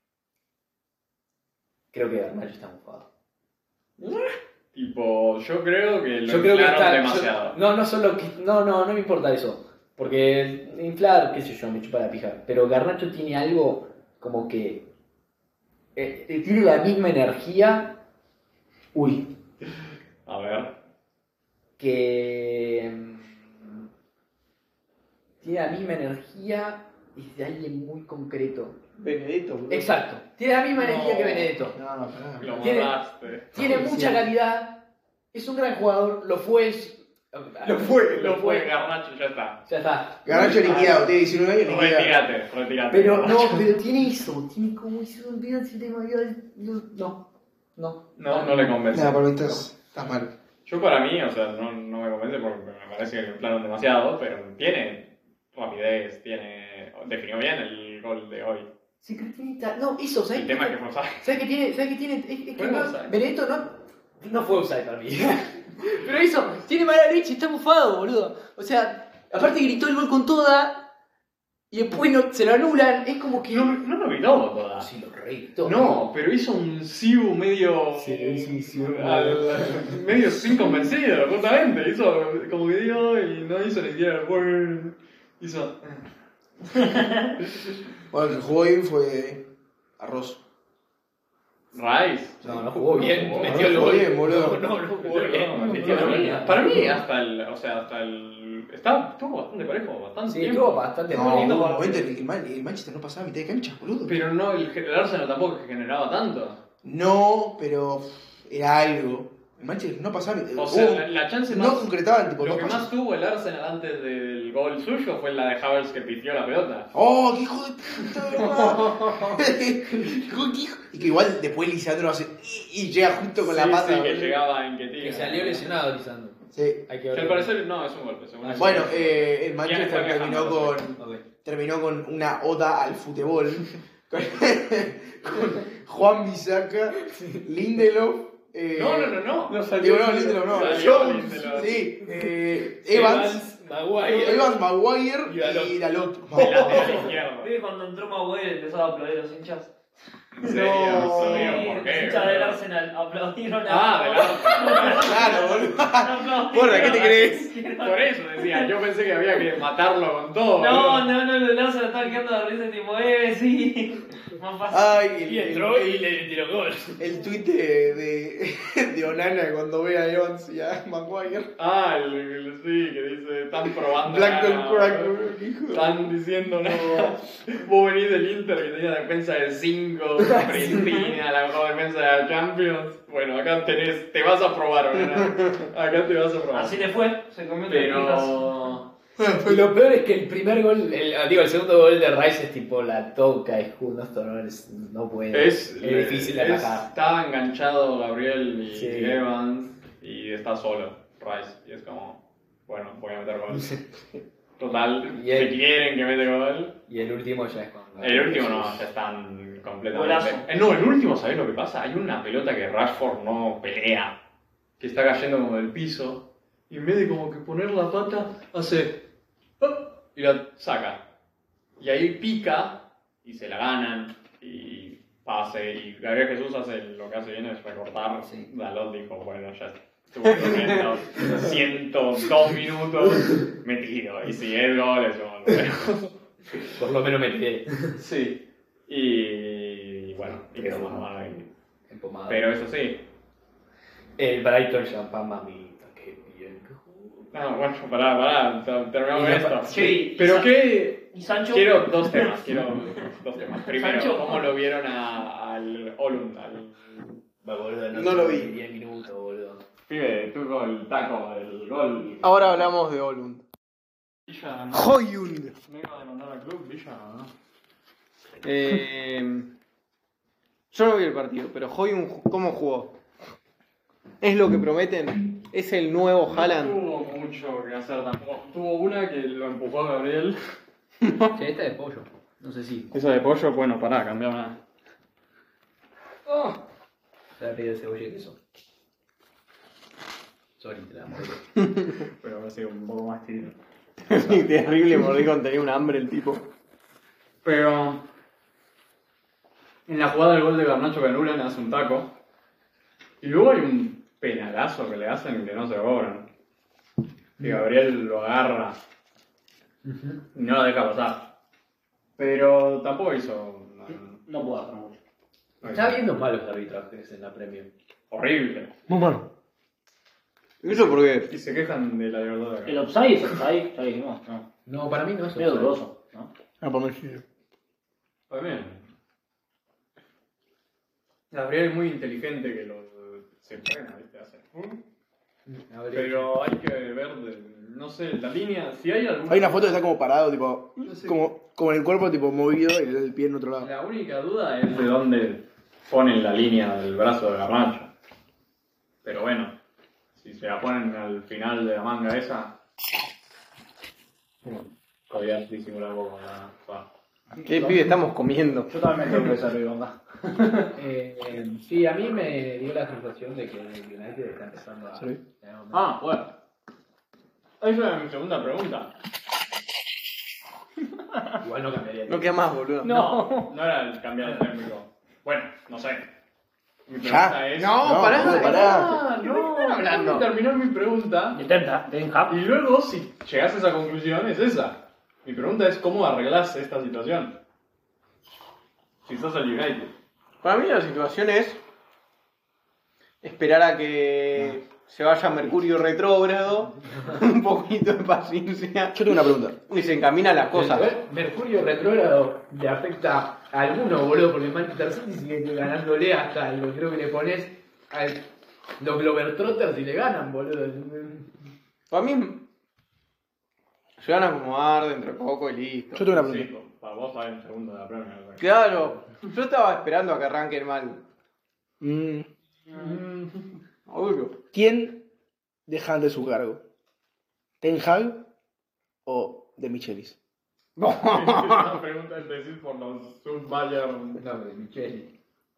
creo que Garnacho está mufado. Tipo, yo creo que lo Yo creo que inflaron está demasiado. no solo que no me importa eso, porque inflar, qué sé yo, me chupa la pija, pero Garnacho tiene algo como que tiene la misma energía A ver. que tiene la misma energía y de alguien muy concreto. Benedetto, boludo. Exacto, tiene la misma energía que Benedetto. No, pará. Lo Tiene- mataste. Tiene Sí. mucha calidad, es un gran jugador, lo fue. Lo fue, Garnacho, ya está. Ya está. Garnacho liquidado, tiene 19 años liquidado. Retirate. Pero no, Garnacho. pero tiene eso, tiene como eso, olvídate el tema, no. No le convence. Nada, para mí estás mal. Yo para mí, o sea, no me convence porque me parece que lo inflaron demasiado, pero tiene rapidez, definió bien el gol de hoy. Sí, que tiene no, eso, ¿sabes? El tema es que fue offside. ¿Sabes qué tiene? Es que Fue no, offside. Benedetto no fue offside para mí. Pero eso, tiene mala leche, está mufado, boludo. O sea, aparte gritó el gol con toda y después se lo anulan, es como que... No lo gritó toda. Sí, lo gritó. No, pero hizo un siu medio. Sí. medio sin convencido, justamente. Hizo como que dio y no hizo ni siquiera el gol. Hizo. Bueno, el que jugó bien fue Arroz. Rice. No jugó bien, No, metió el jugó gol. bien, boludo. No jugó bien. Metió la línea. Para mí, hasta el. Estuvo bastante parejo, bastante Sí, tiempo. estuvo bastante No, bonito. hubo un momento en el que el Manchester no pasaba a mitad de cancha, boludo. Pero no, el Arsenal tampoco generaba tanto. No, pero era algo. El Manchester no pasaba a mitad. O sea, la chance más. No concretaban, tipo, Lo dos que pases. más tuvo el Arsenal antes del gol suyo fue la de Havertz que pifió la pelota. ¡Oh, qué hijo de puta, verdad! Qué hijo. Y que igual después Lisandro hace. Y llega justo con la pata. Sí, que boludo. llegaba en que tira. Que salió lesionado, Lisandro. Sí. Hay que Que ver. al parecer no, es un golpe. según Bueno, eso. el Manchester fue terminó quejando, con. Terminó con una oda al fútbol. con Juan Bisaca, Lindelof. No. No salió. Digo, no, Lindelof no. Salió Jones, Lindelof. sí. Evans, Maguire. Maguire Y Dalot. y Dalot. El lateral izquierdo. ¿Viste cuando entró Maguire empezaba a aplaudir a los hinchas? ¿En serio? No. ¿Por Los qué? hinchas del Arsenal aplaudieron Ah, del Arsenal. Claro, boludo. Aplaudieron. Porra, ¿qué te crees? Por eso decía, yo pensé que había que matarlo con todo. No, boludo. el Arsenal estaba quedando de risa tipo, sí. Más fácil. Ay, Y entró y le tiró gol. el tuit de Onana cuando ve a Evans y a Maguire. Ah, sí, que dice, están probando. Black nada, Don't Crack, boludo. boludo, hijo. Están diciendo nada. Vos venís del Inter que tenía defensa de 5, Fiorentina, la mejor defensa de la Champions. Bueno, acá te vas a probar, ¿verdad? Acá te vas a probar. Así le fue, se comió tres pijas. Pero. Y lo peor es que el primer gol, el segundo gol de Rice es tipo la toca, es justo, no puede. Es difícil de atajar. Estaba enganchado Gabriel y Sí. Evans y está solo Rice. Y es como, bueno, voy a meter gol. Total, Y que quieren que mete gol. Y el último ya es cuando... El último no, ya están completamente. Golazo. No, el último, ¿sabés lo que pasa? Hay una pelota que Rashford no pelea, que está cayendo como del piso, y en vez de como que poner la pata, hace. ¡Op! Y la saca. Y ahí pica, y se la ganan, y pase, y Gabriel Jesús hace lo que hace bien es recortar. Sí. Dalot dijo, bueno, ya estuvo corriendo 102 minutos metido, y si es gol, es gol. Pero... Por lo menos me quedé Sí, y bueno, y quedó mano a mano ahí. empomado. Pero eso sí. El Brighton Champán, mamita, qué bien que jugó. No, bueno, pará, terminamos Y esto. Sí. Pero qué. ¿Y Sancho? Quiero dos temas. Primero, Sancho. ¿cómo lo vieron al Olund? Va, boludo, No lo vi. 10 minutos, boludo. Pibe, tú con el taco del gol. Ahora hablamos de Olund. Villa, ¿no? Hoyund. Me iba a demandar al club, Villa, ¿no? Yo no vi el partido, pero Højlund, ¿cómo jugó? ¿Es lo que prometen? ¿Es el nuevo Haaland? No tuvo mucho que hacer tampoco. Tuvo una que lo empujó a Gabriel. Sí, esta de pollo. No sé si. Esa de pollo, bueno, pará, cambiamos. Se ha pedido cebolla y queso. Sorry, te la amo. Pero ahora sí, un poco más tiro. Sí, terrible, mordicón, tenía un hambre el tipo. Pero en la jugada del gol de Garnacho que anulan le hace un taco. Y luego hay un penalazo que le hacen que no se cobran. Y Gabriel lo agarra y no lo deja pasar. Pero tampoco hizo. No puedo hacer mucho. Está viendo malos arbitrajes en la Premier. Horrible. Muy malo. ¿Y eso por qué? Y se quejan de la libertad de El acá. offside es offside, ya dijimos. No. No, para mí no es Medio offside. dudoso, ¿no? Ah, para mí sí. También. Gabriel es muy inteligente que se frena, ¿viste? Hace. A ver, Pero hay que ver, no sé, la línea, si hay alguna... Hay una foto que está como parado, tipo, como en el cuerpo, tipo, movido y el pie en otro lado. La única duda es de dónde ponen la línea del brazo de Garnacho. Pero bueno, si se la ponen al final de la manga esa, podrías disimular un poco la... ¿Qué pibe estamos comiendo? Yo también tengo que ser onda. sí, a mí me dio la sensación de que el United está empezando a... Sí. Ah, bueno. Esa era mi segunda pregunta. Igual no cambiaría. No queda más, boludo. No era el cambiar de técnico. Bueno, no sé. Mi pregunta es... No, pará, no, pará. ¿De qué están hablando? Terminar mi pregunta. Intenta, Ten Hag. Y luego, si llegas a esa conclusión, es esa. Mi pregunta es cómo arreglas esta situación. Si sos el United. Para mí la situación es esperar a que se vaya Mercurio retrógrado, un poquito de paciencia Yo tengo una pregunta. y se encaminan las cosas. Mercurio retrógrado le afecta a alguno, boludo, porque Manchester City sigue ganándole hasta lo creo que le pones a los Globetrotters y le ganan, boludo. Para mí se van a acomodar dentro de poco y listo. Yo tengo una pregunta. Sí, para vos sabés el segundo de la Premier. Claro, yo estaba esperando a que arranquen mal. Mm, Obvio. ¿Quién deja de su cargo? ¿Ten Hag o De Michelis? La pregunta es decir por los sub-Bayern. No, de Micheli.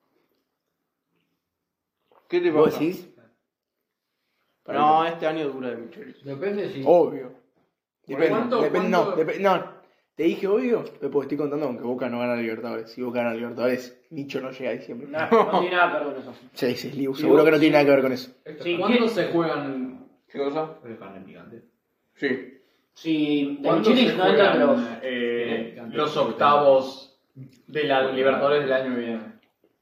¿Qué te ¿Vos pasa? decís? No, este año dura de Michelis. Depende si... Obvio. Depende, ¿Cuánto- depende, cuánto- no. Te dije obvio, pero porque estoy contando aunque Boca no gana Libertadores. Si Boca gana Libertadores, Nicho no llega a diciembre. No, no tiene nada que ver con eso. Sí, sí, seguro que no tiene nada que ver con eso. Sí, ¿Cuándo ¿quién? se juegan? ¿Qué cosa? El gigante. Sí. Si De ¿Cuándo Michelis se no entra entre juegan los... los octavos de la Libertadores del año que viene?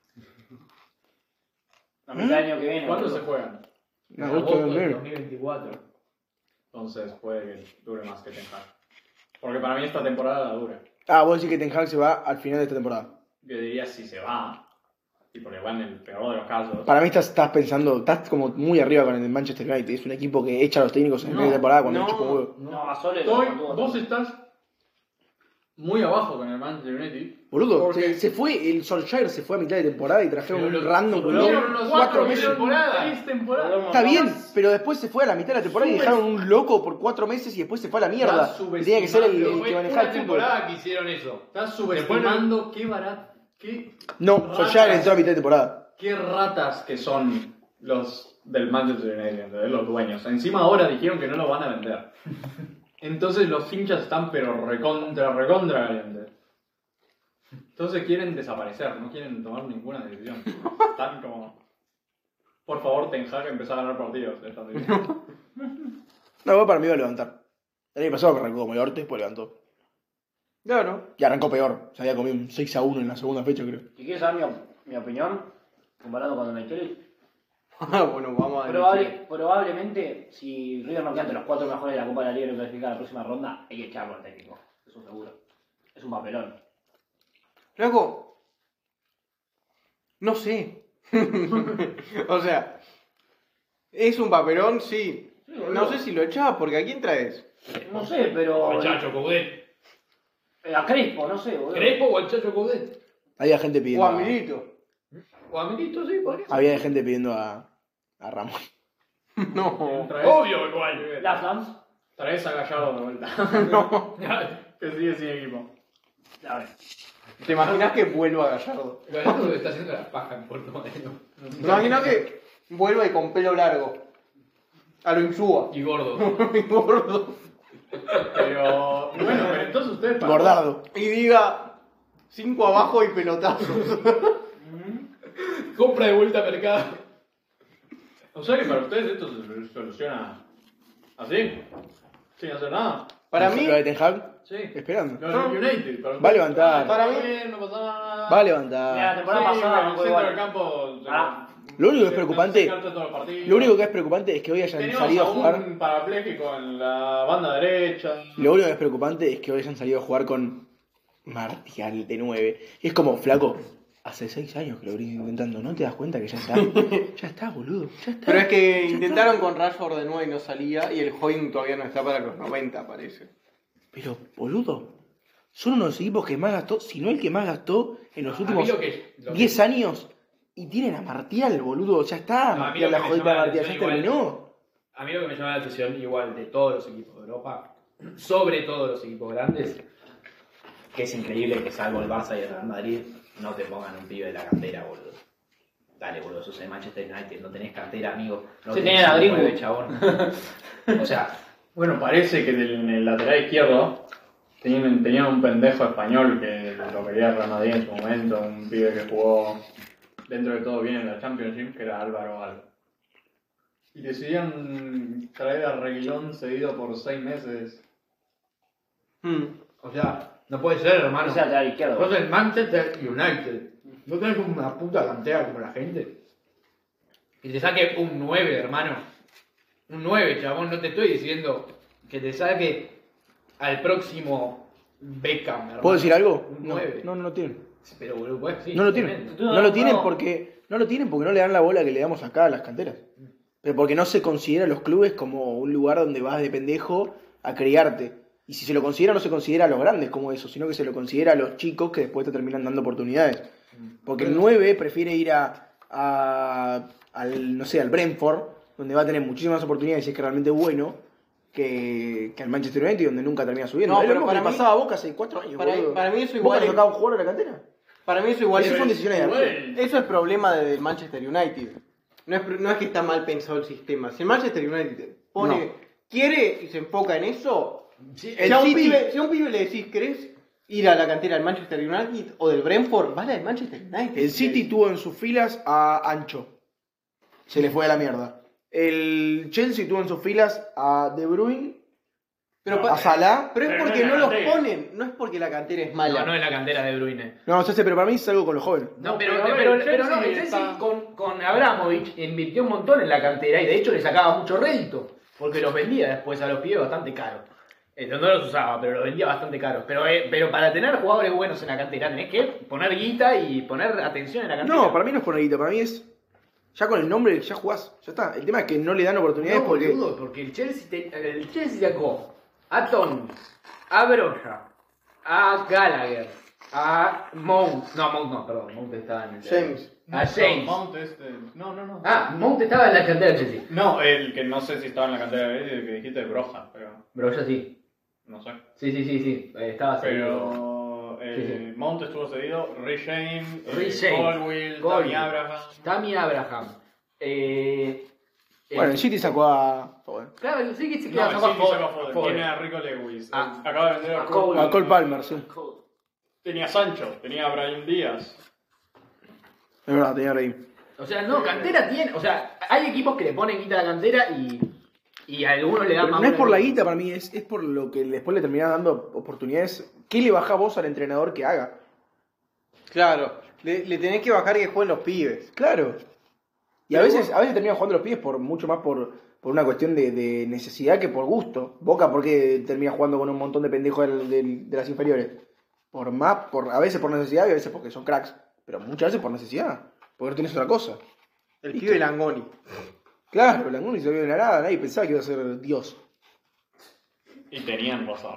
A mitad del año que viene. ¿Cuándo boludo. se juegan? En agosto del enero. 2024. Entonces puede que dure más que Ten Hag. Porque para mí esta temporada la dura. Ah, vos decís que Ten Hag se va al final de esta temporada. Yo diría si se va. tipo le van en el peor de los casos. Para mí estás pensando, estás como muy arriba con el Manchester United. Es un equipo que echa a los técnicos en media temporada cuando el equipo huevo. No, a Sole Vos estás muy abajo con el Manchester United. Boludo, Porque- se fue, el Solskjaer se fue a mitad de temporada y trajeron Pero un lo- random con Tuvieron los 4 meses. tres temporadas. Está bien, pero después se fue a la mitad de la temporada y dejaron un loco por 4 meses y después se fue a la mierda. Estás Y tenía que ser el subestimando, que Fue manejaba una el fútbol. temporada que hicieron eso. Estás subestimando qué barato, No, Solskjaer entró a mitad de temporada. qué ratas que son los del Manchester United, ¿entendés? Los dueños. Encima ahora dijeron que no lo van a vender. Entonces los hinchas están pero recontra calientes. Entonces quieren desaparecer, no quieren tomar ninguna decisión. Están como... Por favor, Ten Hag, empezar a ganar partidos. Están diciendo. No, igual para mí va a levantar. El año pasado arrancó como el orte, después levantó. Claro. Y arrancó peor. Se había comido un 6-1 en la segunda fecha, creo. Si quieres saber mi opinión, comparando con la historia, Bueno, vamos a ver. probablemente si River no queda entre los 4 mejores de la Copa de la Liga y no clasifica a la próxima ronda, hay que echarlo al técnico. Eso es seguro. Es un papelón. Flaco, no sé. O sea, es un papelón, sí. No sé si lo echaba, porque ¿a quién traes? No sé, pero. O el Chacho Coudet. A Crespo, no sé, boludo. ¿Crespo o el Chacho Coudet? Había gente O pidiendo. a Milito. O a Milito, sí, podría ser. Había gente pidiendo a Ramón. No. Obvio, igual. Las Lams. Traes a Gallardo de vuelta. No. Que sigue sin equipo. A ver. ¿Te imaginas que vuelva a Gallardo? Gallardo está haciendo la paja en Puerto Madero. ¿Te imaginas que vuelva y con pelo largo? A lo Insúa. Y gordo. Gordo. Pero pero entonces ustedes para Gordardo. Y diga 5 abajo y pelotazos. Compra de vuelta a mercado. O sea que para ustedes esto se soluciona así, sin hacer nada. Para mí, Lo de Ten Hag, Sí. esperando. Los United. Va a levantar. Para mí- no pasa nada. Va a Mira, la levantar. temporada pasada no el fue centro igual. del campo. Ah. Lo único que es se preocupante. carta todos los partidos. Lo único que es preocupante es que hoy hayan Tenemos salido a a jugar. un parapléjico en la banda derecha. Lo único que es preocupante es que hoy hayan salido a jugar con Martial de 9. Y es como, flaco, hace 6 años que lo venís intentando, ¿no te das cuenta que ya está? Ya está, boludo, ya está. pero es que Ya intentaron con Rashford de nuevo y no salía. Y el Hoying todavía no está para los 90, parece. Pero, boludo, son unos equipos que más gastó, si no el que más gastó en los A mí últimos lo que- 10 años. Y tienen a Martial, boludo, ya está. No, a mí Martial, lo la que me jodita llama de la Martial, ya atención igual- terminó. A mí lo que me llama la atención, igual de todos los equipos de Europa, sobre todo los equipos grandes, que es increíble que salvo el Barça y el Real Madrid, no te pongan un pibe de la cantera, boludo. Dale, boludo, sos el Manchester United, no tenés cantera, amigo. No Sí, tenés tenés a un Greenwood. nueve, chabón. O sea, Bueno, parece que en el lateral izquierdo tenían un pendejo español que lo quería el Real Madrid en su momento, un pibe que jugó dentro de todo bien en la Championship, que era Álvaro Alba. Y decidieron traer a Reguilón cedido por 6 meses. o sea, no puede ser, hermano. O sea, lateral izquierdo. Sos el Manchester United. No tenés una puta cantera como la gente. Que te saque un 9, hermano. Un 9, chabón. No te estoy diciendo que te saque al próximo Beckham, hermano. ¿Puedo decir algo? Un No, 9. no lo tienen. Pero, boludo, pues sí. No lo tienen. tremendo. No lo tienen porque no le dan la bola que le damos acá a las canteras. Pero porque no se considera los clubes como un lugar donde vas de pendejo a criarte. Y si se lo considera, no se considera a los grandes como eso, sino que se lo considera a los chicos que después te terminan dando oportunidades. Porque el 9 prefiere ir al, no sé, al Brentford, donde va a tener muchísimas oportunidades y es que realmente es bueno, que al Manchester United, donde nunca termina subiendo. No, Es lo pero mismo que para le mí- pasaba a Boca hace 4 años. boludo. Para mí eso ¿Boca igual le es- tocaba un jugador de la cantera? Para mí eso igual Esas son decisiones de Arce. Eso es problema del Manchester United. No es que está mal pensado el sistema. Si el Manchester United pone, quiere y se enfoca en eso, Sí, si a un City- pibe le decís, ¿querés ir a la cantera del Manchester United o del Brentford? Vale al Manchester United. El City tuvo en sus filas a Ancho. Se le fue a la mierda. El Chelsea tuvo en sus filas a De Bruyne, pero, a Salah. pero es Pero porque no es no la los cantera. ponen, no es porque la cantera es mala. No, no es la cantera de Bruyne. No, sé, pero para mí es algo con los jóvenes. No, No, pero, pero a ver, pero, el pero no, Chelsea el Chelsea está- con Abramovich invirtió un montón en la cantera y de hecho le sacaba mucho rédito, porque los vendía después a los pibes bastante caro. No los usaba, pero los vendía bastante caros. Pero para tener jugadores buenos en la cantera tenés que poner guita y poner atención en la cantera. No, para mí no es poner guita, para mí es. Ya con el nombre ya jugás, ya está. El tema es que no le dan oportunidades No, porque. boludo, porque el Chelsea sacó a Tony, a Broja, a Gallagher, a Mount. No, Mount no, perdón, Mount estaba en el. James. A James. Mount No. Ah, Mount estaba en la cantera del Chelsea. No, el que no sé si estaba en la cantera de Betis, el que dijiste Broja, pero Broja sí. no sé. Sí. Estaba cedido. Pero Sí. Mount estuvo cedido, Rhys James, James, Colwill, Colwill. Tammy Abraham. Tammy Abraham. Bueno, el City sacó a. Foden. Claro, sí que se No, queda el sacó a City sacó a Foden. Foden. Tiene a Rico Lewis. Ah. Acaba de vender a Cole. A Cole Palmer, sí. Tenía a Sancho, tenía a Brahim Díaz. Es verdad, tenía ahí. O sea, no, cantera tiene. O sea, hay equipos que le ponen guita a la cantera y a algunos le dan Pero más. no es por la bola. guita para mí, es por lo que después le terminás dando oportunidades. ¿Qué le baja vos al entrenador que haga? Claro, le tenés que bajar que jueguen los pibes. Claro. Y a veces terminan jugando los pies mucho más por una cuestión de necesidad que por gusto. Boca, ¿por qué termina jugando con un montón de pendejos de las inferiores? A veces por necesidad y a veces porque son cracks. Pero muchas veces por necesidad. Porque no tienes otra cosa. El pibe Langoni. Claro, Langoni se vio de la nada, nadie pensaba que iba a ser Dios. Y tenían razón.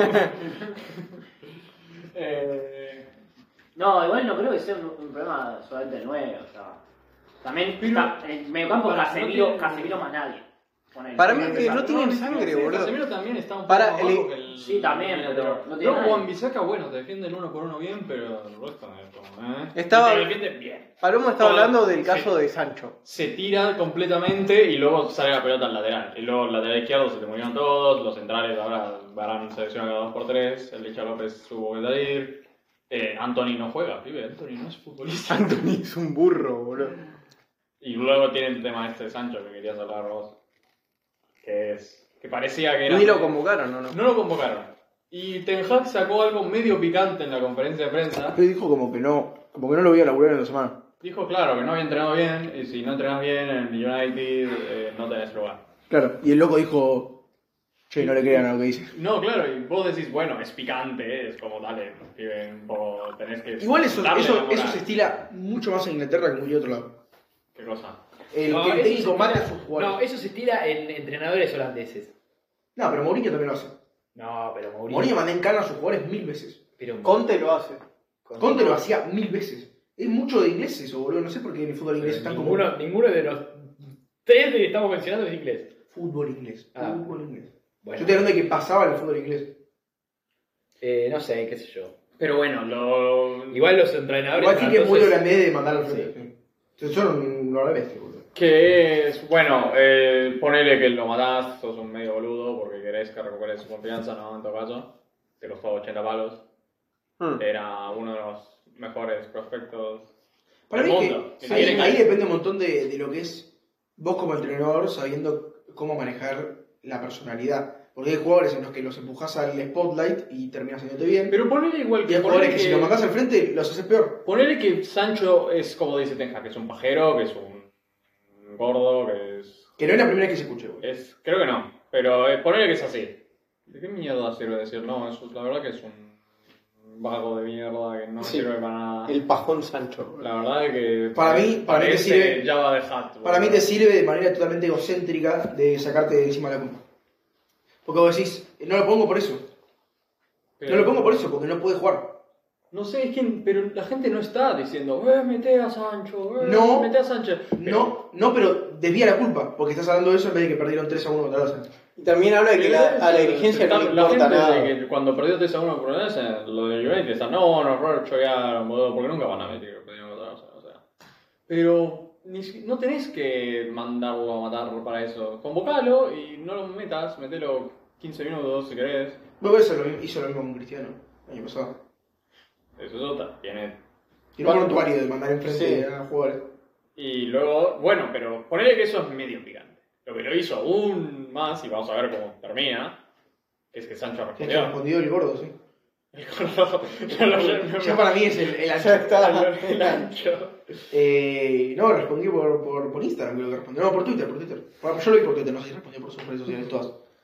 No, igual no creo que sea un problema solamente de 9, o sea. También Pero- en el mediocampo para, Casemiro, no tiene- Casemiro más nadie. Ponele. Para mí es que no tienen Sí, sangre, boludo. Casemiro también está un poco Para, más el- bajo que el... Sí, también, el pero anterior. no tiene Luego nadie. Juan Bisaca, bueno, te defienden uno por uno bien, pero el resto no es como, Estaba- Y te defienden bien. Palomo estaba Todo- hablando del sí. caso de Sancho. Se tira completamente y luego sale la pelota al lateral. Y luego el lateral izquierdo se te murieron todos, los centrales ahora Varane selecciona cada 2x3, el Licha López tuvo que salir. Anthony no juega, pibe, Anthony no es futbolista. Anthony es un burro, boludo. Y luego tiene el tema este de Sancho que querías hablar vos. Que parecía que era... Ni lo convocaron, ¿no? No lo convocaron. Y Ten Hag sacó algo medio picante en la conferencia de prensa. Pero dijo como que no lo veía laburar en la semana. Dijo, claro, que no había entrenado bien, y si no entrenas bien en United, no tenés lugar. Claro, y el loco dijo, che, no le crean a lo que dice. No, claro, y vos decís, bueno, es picante, es como, dale, pibe, un poco, tenés que... Igual eso darle la moral. se estila mucho más en Inglaterra que en cualquier otro lado. ¿Qué cosa? Que el eso técnico se mate a estila- sus jugadores. No, eso se estila en entrenadores holandeses. No, pero Mourinho también lo hace. No, pero Mourinho manda en cana a sus jugadores 1000 veces. Pero Conte lo hace. Conte lo hacía 1000 veces. Es mucho de inglés eso, boludo. No sé por qué en el fútbol inglés es tan común. ninguno de los tres que estamos mencionando es inglés. Fútbol inglés. Ah. Fútbol inglés. Bueno, Yo estoy hablando de que pasaba en el fútbol inglés. no sé, qué sé yo. Pero bueno, Igual los entrenadores. Igual sí que es muy franceses- holandés de mandar al frente. Sí. Son holandeses, boludo. Que es, bueno, ponele que lo matás, sos un medio boludo porque querés que recupere su confianza, ¿no? En todo caso, te costó 80 palos. Era uno de los mejores prospectos Para del mí mundo. es que ahí depende un montón de lo que es vos como entrenador sabiendo cómo manejar la personalidad. Porque hay jugadores en los que los empujás al spotlight y terminas haciéndote bien. Pero ponele igual Y que... hay jugadores ponele que si los mandás al frente los haces peor. Ponele que Sancho es como dice Ten Hag, que es un pajero, que es un gordo, que es... Que no es la primera vez que se escuche, boludo. Creo que no, pero ponele que es así. ¿De qué mierda sirve decir? No, eso, la verdad que es un vago de mierda que no Sí. sirve para nada. El pajón Sancho. La verdad es que... Para mí te parece sirve- Java de Hutt. Para mí te sirve de manera totalmente egocéntrica de sacarte de encima la culpa. Porque vos decís, no lo pongo por eso. No lo pongo por eso, porque no puede jugar. No sé, es que pero la gente no está diciendo, mete a Sancho, No. mete a Sánchez. No, pero desvía la culpa, porque estás hablando de eso en vez de que perdieron 3-1 contra el Arsenal. Y también habla de que a la dirigencia no le La importa gente nada. de que cuando perdió 3-1 por el lo de United está, no, chorearon, boludo, porque nunca van a meter, perdieron contra el Arsenal, o sea. Pero no tenés que mandarlo a matar para eso. Convocalo y no lo metas, metelo 15 minutos si querés. Luego eso hizo lo mismo con Cristiano el año pasado. Eso es otra, tiene... Tiene un prontuario de mandar enfrente Sí. a jugadores. Y luego, bueno, pero ponele que eso es medio picante. Lo que lo hizo aún más, y vamos a ver cómo termina, es que Sancho Que ha respondió. respondido el gordo, sí. El Ya para mí es el ancho. Ya está. el ancho. No, respondió por Instagram, creo que respondió. No, por Twitter. Bueno, yo lo vi por Twitter, no sé si respondió por sus redes sociales todas.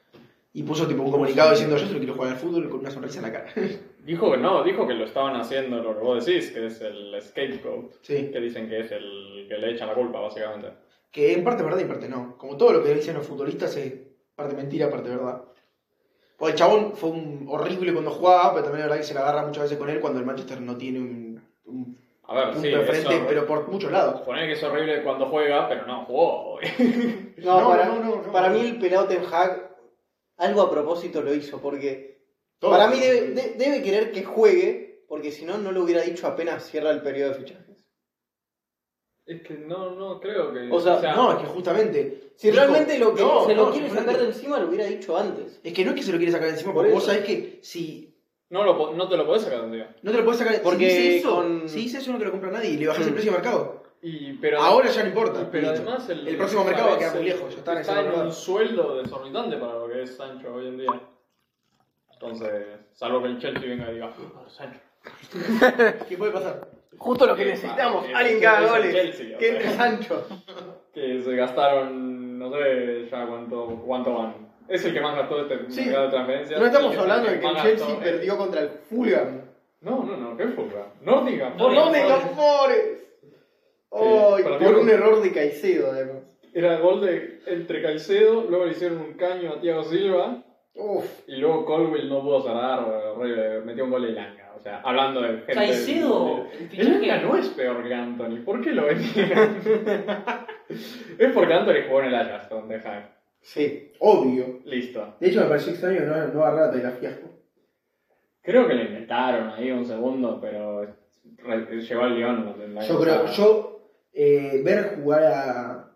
Y puso tipo un comunicado diciendo yo solo quiero jugar al fútbol con una sonrisa en la cara. Dijo que no, dijo que lo estaban haciendo lo que vos decís, que es el scapegoat. Sí. Que dicen que es el que le echan la culpa, básicamente. Que en parte es verdad y en parte no. Como todo lo que dicen los futbolistas es parte mentira, parte verdad. Porque el chabón fue un horrible cuando jugaba, pero también es verdad que se la agarra muchas veces con él cuando el Manchester no tiene un A ver, punto sí, de frente, eso, pero por muchos lados. Poner que es horrible cuando juega, pero no jugó. No, No. para mí el pelado Ten Hag algo a propósito lo hizo, porque Todo. para mí debe querer que juegue, porque si no, no lo hubiera dicho apenas cierra el periodo de fichajes. Es que no creo que... O sea, No, es que justamente. Si dijo, realmente lo que no, se lo no, quiere justamente. sacar de encima, lo hubiera dicho antes. Es que no es que se lo quiere sacar de encima, Por porque eso. vos sabés que si. no te lo podés sacar de un día. No te lo puedes sacar. Porque si dice eso, con- si dice eso no te lo compra nadie y le bajás el precio de mercado. Pero Ahora ya no importa. Pero listo. además el próximo mercado va a quedar muy parece- lejos. Ya está en ese Está en mercado. un sueldo desorbitante para lo que es Sancho hoy en día. Entonces, salvo que el Chelsea venga y diga, Sancho. ¿Qué puede pasar? Justo lo que Que necesitamos, es- alguien es que haga el goles. Chelsea, o Que sea. entre Sancho. Que se gastaron, no sé ya cuánto van. Es el que más gastó este Sí. mercado de transferencias. No estamos Es hablando de que el más Chelsea gastó, perdió contra el Fulham. No, ¿qué fue? Nottingham. Nottingham Forest. Ay, para por ti- un error de Caicedo, además. Era el gol entre Caicedo, luego le hicieron un caño a Thiago Silva Uf. y luego Colwill no pudo cerrar, metió un gol de Elanga. O sea, hablando de gente... Caicedo, el fichaje- Elanga no es peor que Anthony, ¿por qué lo vendieron? Es porque Anthony jugó en el Ajax con Ten Hag. Sí, obvio. Listo. De hecho, me pareció extraño que no agarrara la fiasco. Creo que le inventaron ahí un segundo, pero llegó al Lyon. Yo creo, ver jugar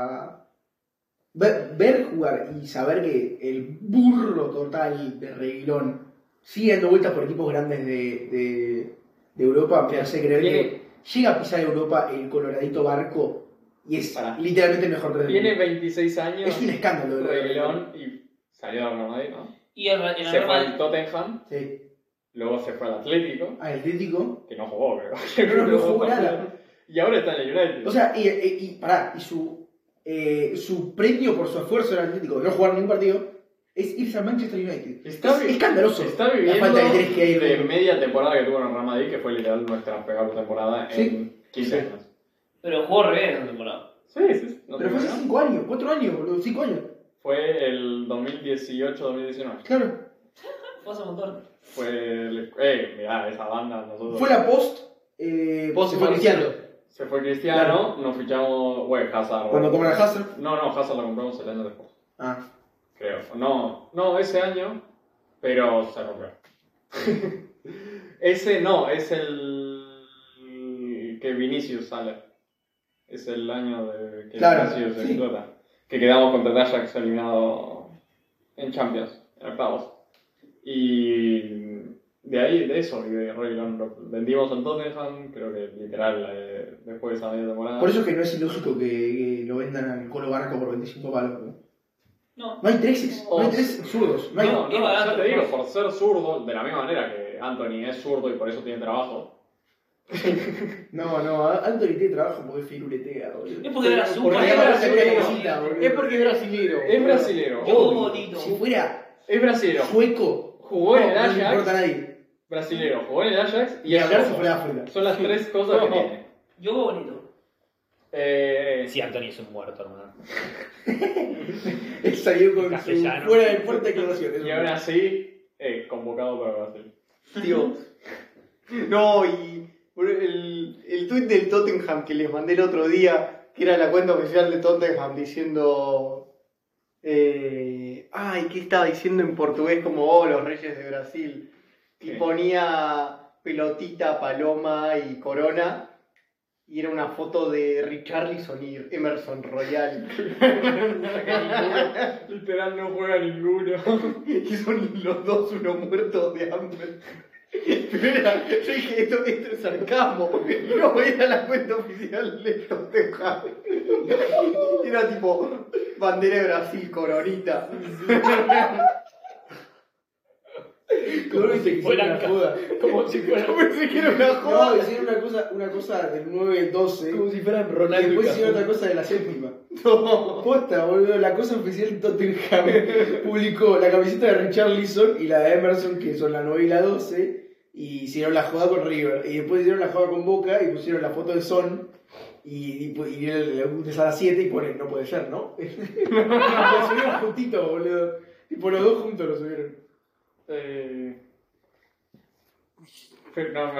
ver jugar y saber que el burro total de Reguilón sigue dando vueltas por equipos grandes de Europa me hace creer que llega a pisar Europa el coloradito barco y es Pará. literalmente el mejor del Tiene mundo. 26 años. Es un escándalo de Reguilón y salió del Real Madrid, ¿no? Y el Se Real fue al Madrid- Tottenham, Sí. luego se fue al Atlético, Atlético. que no jugó, creo. No jugó nada. Y ahora está en el United. O sea, y su premio por su esfuerzo en el Atlético de no jugar ningún partido es irse al Manchester United. Está es escandaloso. Está la viviendo falta de interés que hay de media temporada que tuvo en el Real Madrid, que fue literal nuestra peor temporada Sí. en 15 Sí. años. Pero jugó re bien esa temporada. Sí. No Pero fue tengo hace nada. 5 años, 4 años, boludo, 5 años. Fue el 2018-2019. Claro. Fue hace un montón. Mirá, esa banda nosotros... Fue la post. Post se fue Cristiano. Se fue Cristiano, nos fichamos, Hazard. Cuando compran a Hazard. No, Hazard lo compramos el año después, Ah. creo. No, ese año, pero se rompió. Ese no, es el que Vinicius sale. Es el año de que Claro, Vinicius sí. explota. Que quedamos contra el Ajax eliminado en Champions, en octavos. Y de ahí, de eso, y de Reguilón, lo vendimos al Tottenham, creo que literal, después de esa media temporada. Por eso es que no es ilógico que lo vendan al Colo Barco por 25 palos. No. No hay tres, no hay tres zurdos. No hay. No, Es barato, ya te digo, ¿no? por ser zurdo, de la misma manera que Anthony es zurdo y por eso tiene trabajo. No, Anthony tiene trabajo porque es firuletea, boludo. Es porque era Porque súper además no se brasileño. necesita, boludo. Es porque es brasilero. Es brasilero. Yo obvio. bonito. Si fuera Es brasilero. sueco, Jugó en el no le importa a Ajax. nadie. Brasilero, jugó en el Ajax y Y es hablar si zurdo. fuera de África. Son las tres cosas que tiene. Yo bonito. Sí, Anthony es un muerto, hermano. Él salió con su Castellano. fuera del puerta declaraciones. Y aún así, convocado para Brasil. Dios. No, y el tuit del Tottenham que les mandé el otro día, que era la cuenta oficial de Tottenham diciendo... ¿qué estaba diciendo en portugués como los reyes de Brasil? Y ¿Qué? ponía pelotita, paloma y corona. Y era una foto de Richarlison y Emerson Royal. Literal no juega ninguno. Y son los dos uno muertos de hambre. Pero era, yo dije, esto es sarcasmo. Y no voy a ir a la cuenta oficial de Tottenham. Era tipo bandera de Brasil, coronita. Como si fuera una joda. Como si fueran, Yo pensé que era una No, joda. hicieron una cosa del 9 al 12. como si fueran Y Ronaldo. después y hicieron Cafú. otra cosa de la séptima. No. Posta, boludo, la cosa oficial de Tottenham publicó la camiseta de Richarlison y la de Emerson, que son la 9 y la 12, y hicieron la joda con River. Y después hicieron la joda con Boca y pusieron la foto de Son y de Sala 7 y ponen, no puede ser, ¿no? Lo subieron juntito, boludo. Y por los dos juntos lo subieron. No,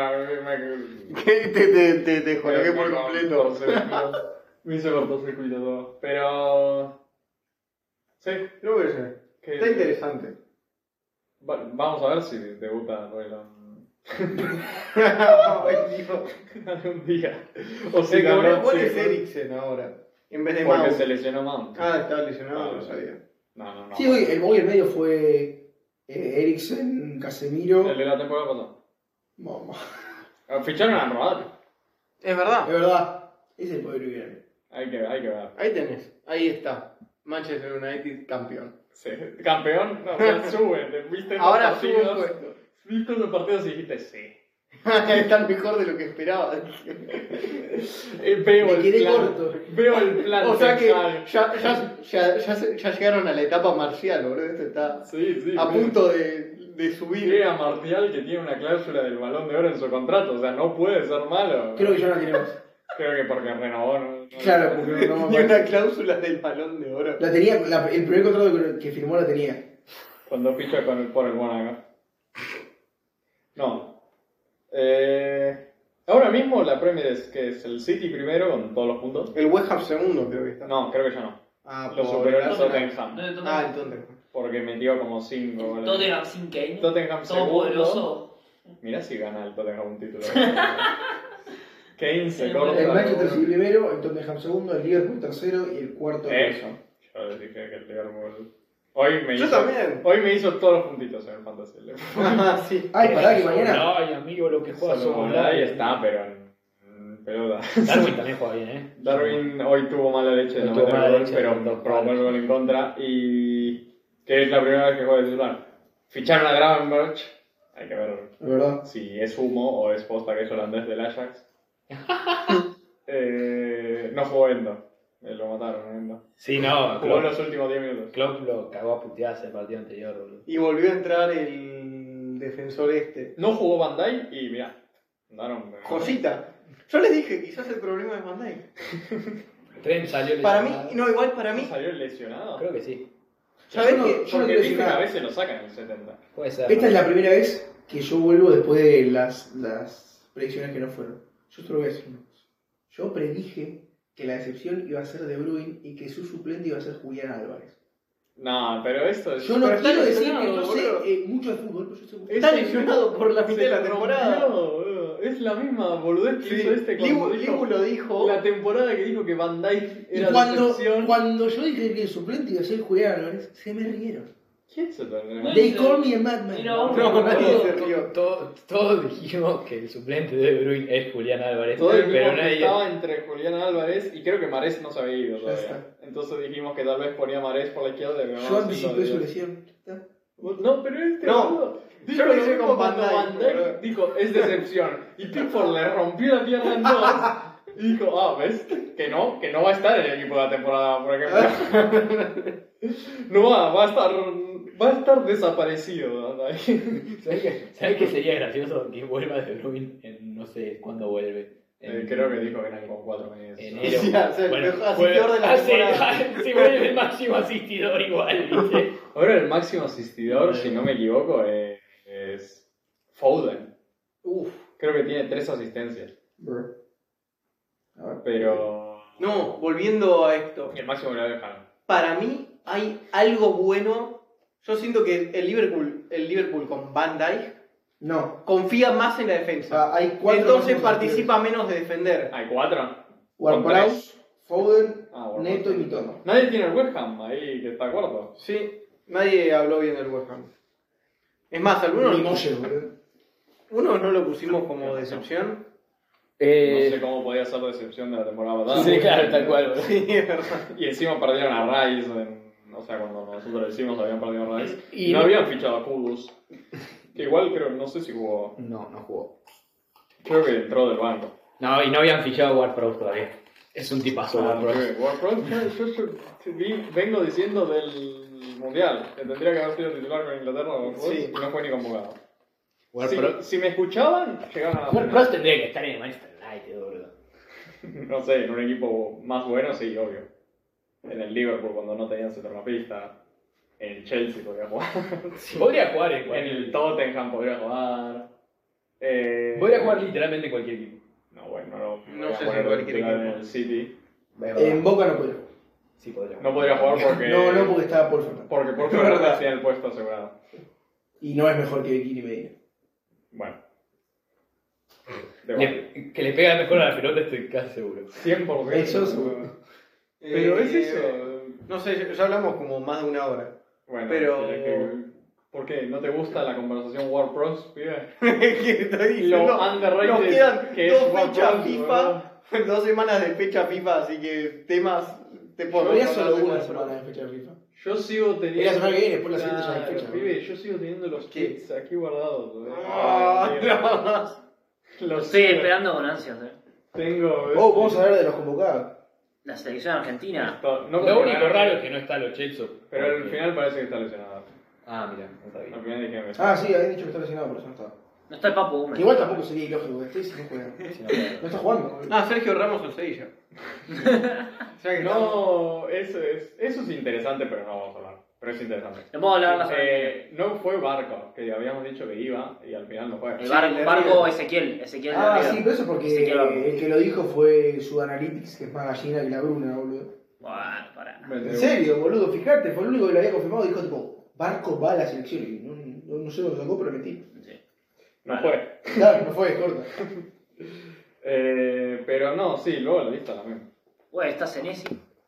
Te coloqué por completo. Me hizo cortocircuito todo. Pero. Sí, No puede ser. que. Está interesante. Vamos a ver si debuta Royland Ay, Dios. algún día. O si ¿Cuál es Eriksen ahora? En vez de Porque Mount. se lesionó Mount. Ah, estaba lesionado, no sabía. No. Sí, hoy el medio fue Eriksen, Casemiro. El de la temporada pasada. Mamá. Ficharon a Rodri. Es verdad. Es verdad, ese es el poder bien. Hay que ver. Ahí tenés. Ahí está. Manchester United campeón. Sí. ¿Campeón? No, ya sube. ¿Viste los Ahora sube un partidos? puesto. ¿Viste los partidos y dijiste sí? Están mejor de lo que esperaba. Veo Me el quedé plan. corto. Veo el plan. O sea que pensar. ya llegaron a la etapa marcial, boludo. Esto está Sí. a punto de subir. Llega Martial que tiene una cláusula del Balón de Oro en su contrato, o sea, no puede ser malo. Creo que ya no tiene más. Creo que porque renovó, ¿no? Claro, porque no Ni una cláusula del balón de oro. la tenía, el primer contrato que firmó la tenía. Cuando ficha por el Mónaco. No. Ahora mismo la Premier es que es el City primero con todos los puntos. El West Ham segundo creo que está. No, creo que ya no. Ah, Lo por superó el Arsenal. Tottenham. Ah, entonces. Porque metió como 5 goles. Tottenham sin Kane. Tottenham Todo segundo. poderoso. Mirá si gana el Tottenham un título. Kane se corta. El Manchester City primero, el Tottenham segundo, el Liverpool tercero y el cuarto el West Ham. Yo les dije que el Liverpool. Hoy me Yo hizo. también. Hoy me hizo todos los puntitos en el Fantasy. Ah, sí. Ay, pará que mañana. Ay, amigo, lo que juega Solo somos ahí está, pero en pelota. Darwin también juega bien, ¿eh? Darwin hoy tuvo mala leche de Hoy no tuvo meter mala gol, leche, pero con dos provocó el palos. gol en contra. Y que es la primera vez que juega de titular. Ficharon a Gravenberch. Hay que ver Es verdad. si es humo o es posta que es holandés del Ajax. No jugó Endo. Lo mataron Endo. Sí, no, Jugó Klopp, los últimos 10 minutos. Klopp lo cagó a puteadas el partido anterior, boludo. Y volvió a entrar el defensor este. No jugó Van Dijk y mirá. Andaron. Josita. Yo les dije, quizás el problema es Van Dijk. Trent salió Para mí, lesionado. no, igual para mí. ¿Salió lesionado? Creo que sí. ¿Sabés Yo no- qué? yo no Porque quiero dicen decir que a nada. veces lo sacan en el 70. Puede ser. Esta es la primera vez que yo vuelvo después de las predicciones que no fueron. Yo solo voy a decir una cosa. Yo predije que la decepción iba a ser De Bruyne y que su suplente iba a ser Julián Álvarez. No, pero esto es. Yo no Pero está quiero decir que lesionado, yo sé boludo. mucho de fútbol, pero yo sé mucho. Está lesionado por la mitad Se de la rompió, temporada. boludo. Es la misma boludez que Sí, hizo este cuando Libu lo dijo. la temporada que dijo que Van Dijk Y era decepción. cuando yo dije que el suplente iba a ser Julián Álvarez, se me rieron. ¿Quién se tendrá? They call me a madman. Mira, No, nadie se rió. Todos dijimos que el suplente de De Bruyne es Julián Álvarez, Todos dijimos pero que nadie... estaba entre Julián Álvarez y creo que Marés no se había ido Ya todavía. está. Entonces dijimos que tal vez ponía Marés por la izquierda y me Yo anticipé su lesión. ¿Ya está? No, pero este No. boludo, dijo Yo lo lo hice mismo con cuando Van Van Dijk, Dijk boludo. dijo es decepción y Pickford le rompió la pierna en dos y dijo, ves, que no va a estar en el equipo de la temporada, por ejemplo. No va a estar desaparecido. Van Dijk. ¿Sabes qué sería gracioso que vuelva De Bruyne en no sé cuándo vuelve? Creo que dijo que eran como 4 meses. Enero. Sí, o sea, el mejor asistidor de la temporada. Si vuelve el máximo asistidor igual, ¿viste? Ahora el máximo asistidor, si no me equivoco, es Foden. Uf. Creo que tiene 3 asistencias. Brr. A ver. Pero. No, volviendo a esto. Y el máximo lo dejaron. Para mí hay algo bueno. Yo siento que el Liverpool con Van Dijk No. confía más en la defensa. Hay 4. Entonces participa menos de defender. Hay 4. Ward-Prowse, Foden, Bueno. Neto y Mitoma. Nadie tiene el West Ham ahí que está cuarto. Sí, nadie habló bien del West Ham. Es más, Ni algunos Moyes, boludo. uno no lo pusimos como decepción. No sé cómo podía ser decepción de la temporada pasada. Sí, claro, tal cual, boludo. Sí, es verdad. Y encima perdieron a Rice. O sea, cuando nosotros lo hicimos habían perdido a Rice. Y no no- habían fichado a Kudus. Que Que igual creo, no sé si jugó. No jugó. Creo que entró del banco. No, y no habían fichado a Ward-Prowse todavía. Es un tipazo Ward-Prowse. Vengo diciendo del Mundial, que tendría que haber sido titular con Inglaterra Sí. y no fue ni convocado. Ward-Prowse Si me escuchaban, llegaban a la final. Ward-Prowse tendría que estar en el Manchester United, boludo. No sé, en un equipo más bueno, sí, obvio. En el Liverpool cuando no tenían centrocampista. En el Chelsea podría jugar. Podría jugar en En cualquier el Tottenham podría jugar. Podría jugar literalmente en cualquier equipo. No, bueno, No podría sé si poner cualquier titular equipo. en el City. En Boca no podría. Sí, podría. No podría jugar porque. No, porque estaba Paul Fernández. Porque por Fernández tenía el puesto asegurado. Y no es mejor que Kini Medina. Bueno. Debate. Que le pega mejor a la pelota, estoy casi seguro. 100%. Eso seguro. Pero es eso. No sé, ya hablamos como más de una hora. Bueno, Pero- sí, es que- ¿por qué? ¿No te gusta la conversación Ward-Prowse, pibe? ¿Qué estoy diciendo? Lo underrated Nos quedan que es 2 Ward-Prowse, fechas FIFA, 2 semanas de fecha FIFA, así que temas te puedo Todavía recordar solo de una Ward semana Prowse. de fecha de FIFA. Yo sigo teniendo. Es la semana que viene, después la siguiente ya hay Claro, fecha, pibe, yo sigo teniendo los ¿Qué? tweets aquí guardados. Ah, no. Los Estoy sigo. esperando con ansias, Tengo. Oh, vamos a hablar de los convocados. La selección argentina. Esto- no Lo creo único que- raro es que no está Lo Celso. Pero al final parece que está lesionado. Ah, mira, no está Al bien. final dijeron que Ah, sí, habían dicho que está lesionado, por eso no estaba. No está el Papu Gómez. Que igual tampoco sería ilógico que esté si no juega. Si no juega. No está jugando. Ah, Sergio Ramos o Sevilla. O sea que No, eso es interesante, pero no vamos a hablar. Pero es interesante. Le puedo hablar la semana que viene. No fue Barco, que habíamos dicho que iba y al final no fue. El Sí, barco River. Ezequiel de Ah, River. sí, pero eso es porque Ezequiel Barco. el que lo dijo fue Sudanalytics, que es más gallina que la Bruna, boludo. Bueno, pará. En serio, boludo, fíjate, fue el único que lo había confirmado. Dijo tipo, Barco va a la selección. Y no sé dónde lo sacó, pero mentí. Sí. No fue. Claro, no fue, corta. Pero no, sí, luego la lista también. Güey, está Senesi.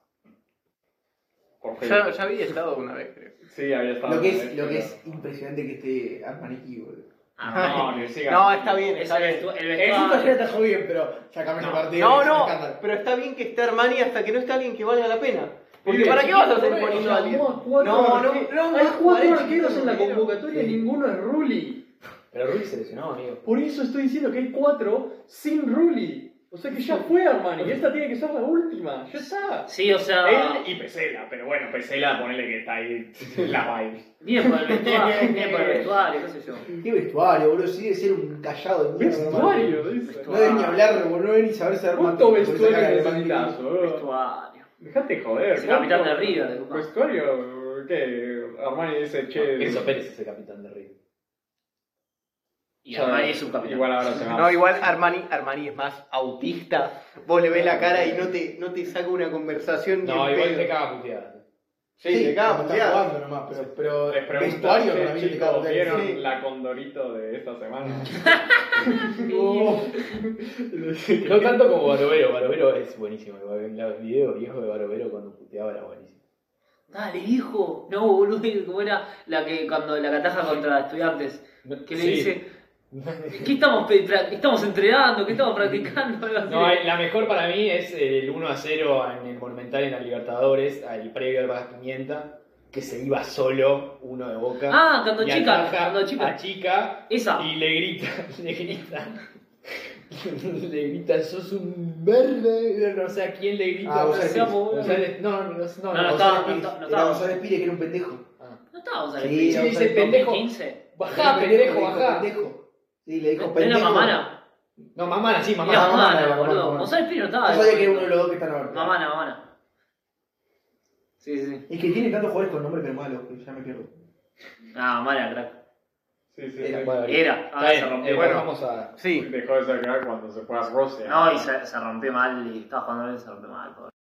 Por fin. ya había estado una vez, creo. Sí, había estado. Lo que pero- es impresionante que esté Armani aquí, boludo. No, que siga. No, está bien, Es está bien. el El vestuario. ayer atajó bien, pero sacame ese partido. No, es un no, escándalo. pero está bien que esté Armani hasta que no esté alguien que valga la pena. Porque Pibe, ¿para qué vas a estar chiquito, poniendo a alguien? llamó a cuatro No, arqueros. Hay vas a jugar 4 el arqueros chiquito en la primero. convocatoria y Sí. ninguno es Rulli. Pero Ruiz se lesionó, amigo. Por eso estoy diciendo que hay 4 sin Rulli. O sea que ya fue Armani. Esta tiene que ser la última. Ya está. Sí, o sea. Él y Pesela, pero bueno, Pesela, ponele que está ahí la vibe. Bien por el vestuario, bien por el vestuario, qué sé yo. Qué vestuario, boludo. Sí debe ser un callado de mierda. Vestuario, hermano. dice. No debe ni hablar, boludo. No debe ni saberse dar ¿Cuánto mate, porque saca vestuario de necesitas, boludo? Vestuario. Dejate joder. Es el capitán de River, de Tucumán. ¿Vestuario? ¿Qué? Armani dice, che. Enzo Pérez es el capitán de River. Y Armani es un capitán. Igual ahora se va. No, igual Armani es más autista. Vos le ves la cara y no te saca una conversación. ni No, en igual pedo. te caga puteada. Sí, te caga cuando está puteada. jugando nomás, pero Les pregunto, vestuario para mí te caga chicos, puteada. ¿vieron Sí. la Condorito de esta semana? No tanto como Barovero. Barovero es buenísimo. El video viejo de Barovero cuando puteaba era buenísimo. Dale, hijo. No, boludo, ¿cómo era la que cuando la cataja contra estudiantes? Que le Sí. dice, ¿qué estamos entrenando? ¿Qué estamos practicando? Algo así. No, la mejor para mí es el 1-0 en el Monumental en la Libertadores, al previo al Vargas Pimienta, que se iba solo, uno de Boca. Ah, cuando y chica, ataja cuando chica. a Chica Esa. y le grita, sos un verde, no sé a quién le grita. Ah, González no, Pires. González- no, No, no, no, González Pires. no Era estaba. González Pires, que era un pendejo. ¿No estábamos al Sí, principio? sí, dice ¿En pendejo. 2015? Bajá, Era pendejo, le dijo bajá. pendejo. Sí, le dijo ¿No pendejo. era Mamana? No, Mamana, sí, Era Mamana. Mamana, Mamana, boludo. Mamana. González Pires no estaba. Yo sabía que era uno de los dos que están ahora. Mamana. Sí, sí. Es que tiene tantos jugadores con nombre pero malos que ya me pierdo. Ah, Mamana, crack. Sí, sí, Era, sí. Bueno, Era. está Ah, se bien, rompió. bueno, Bueno. vamos a... Sí. Dejó de ser crack cuando se fue a Rusia. No, y se rompió mal y estaba jugando bien y se rompió mal, pobre.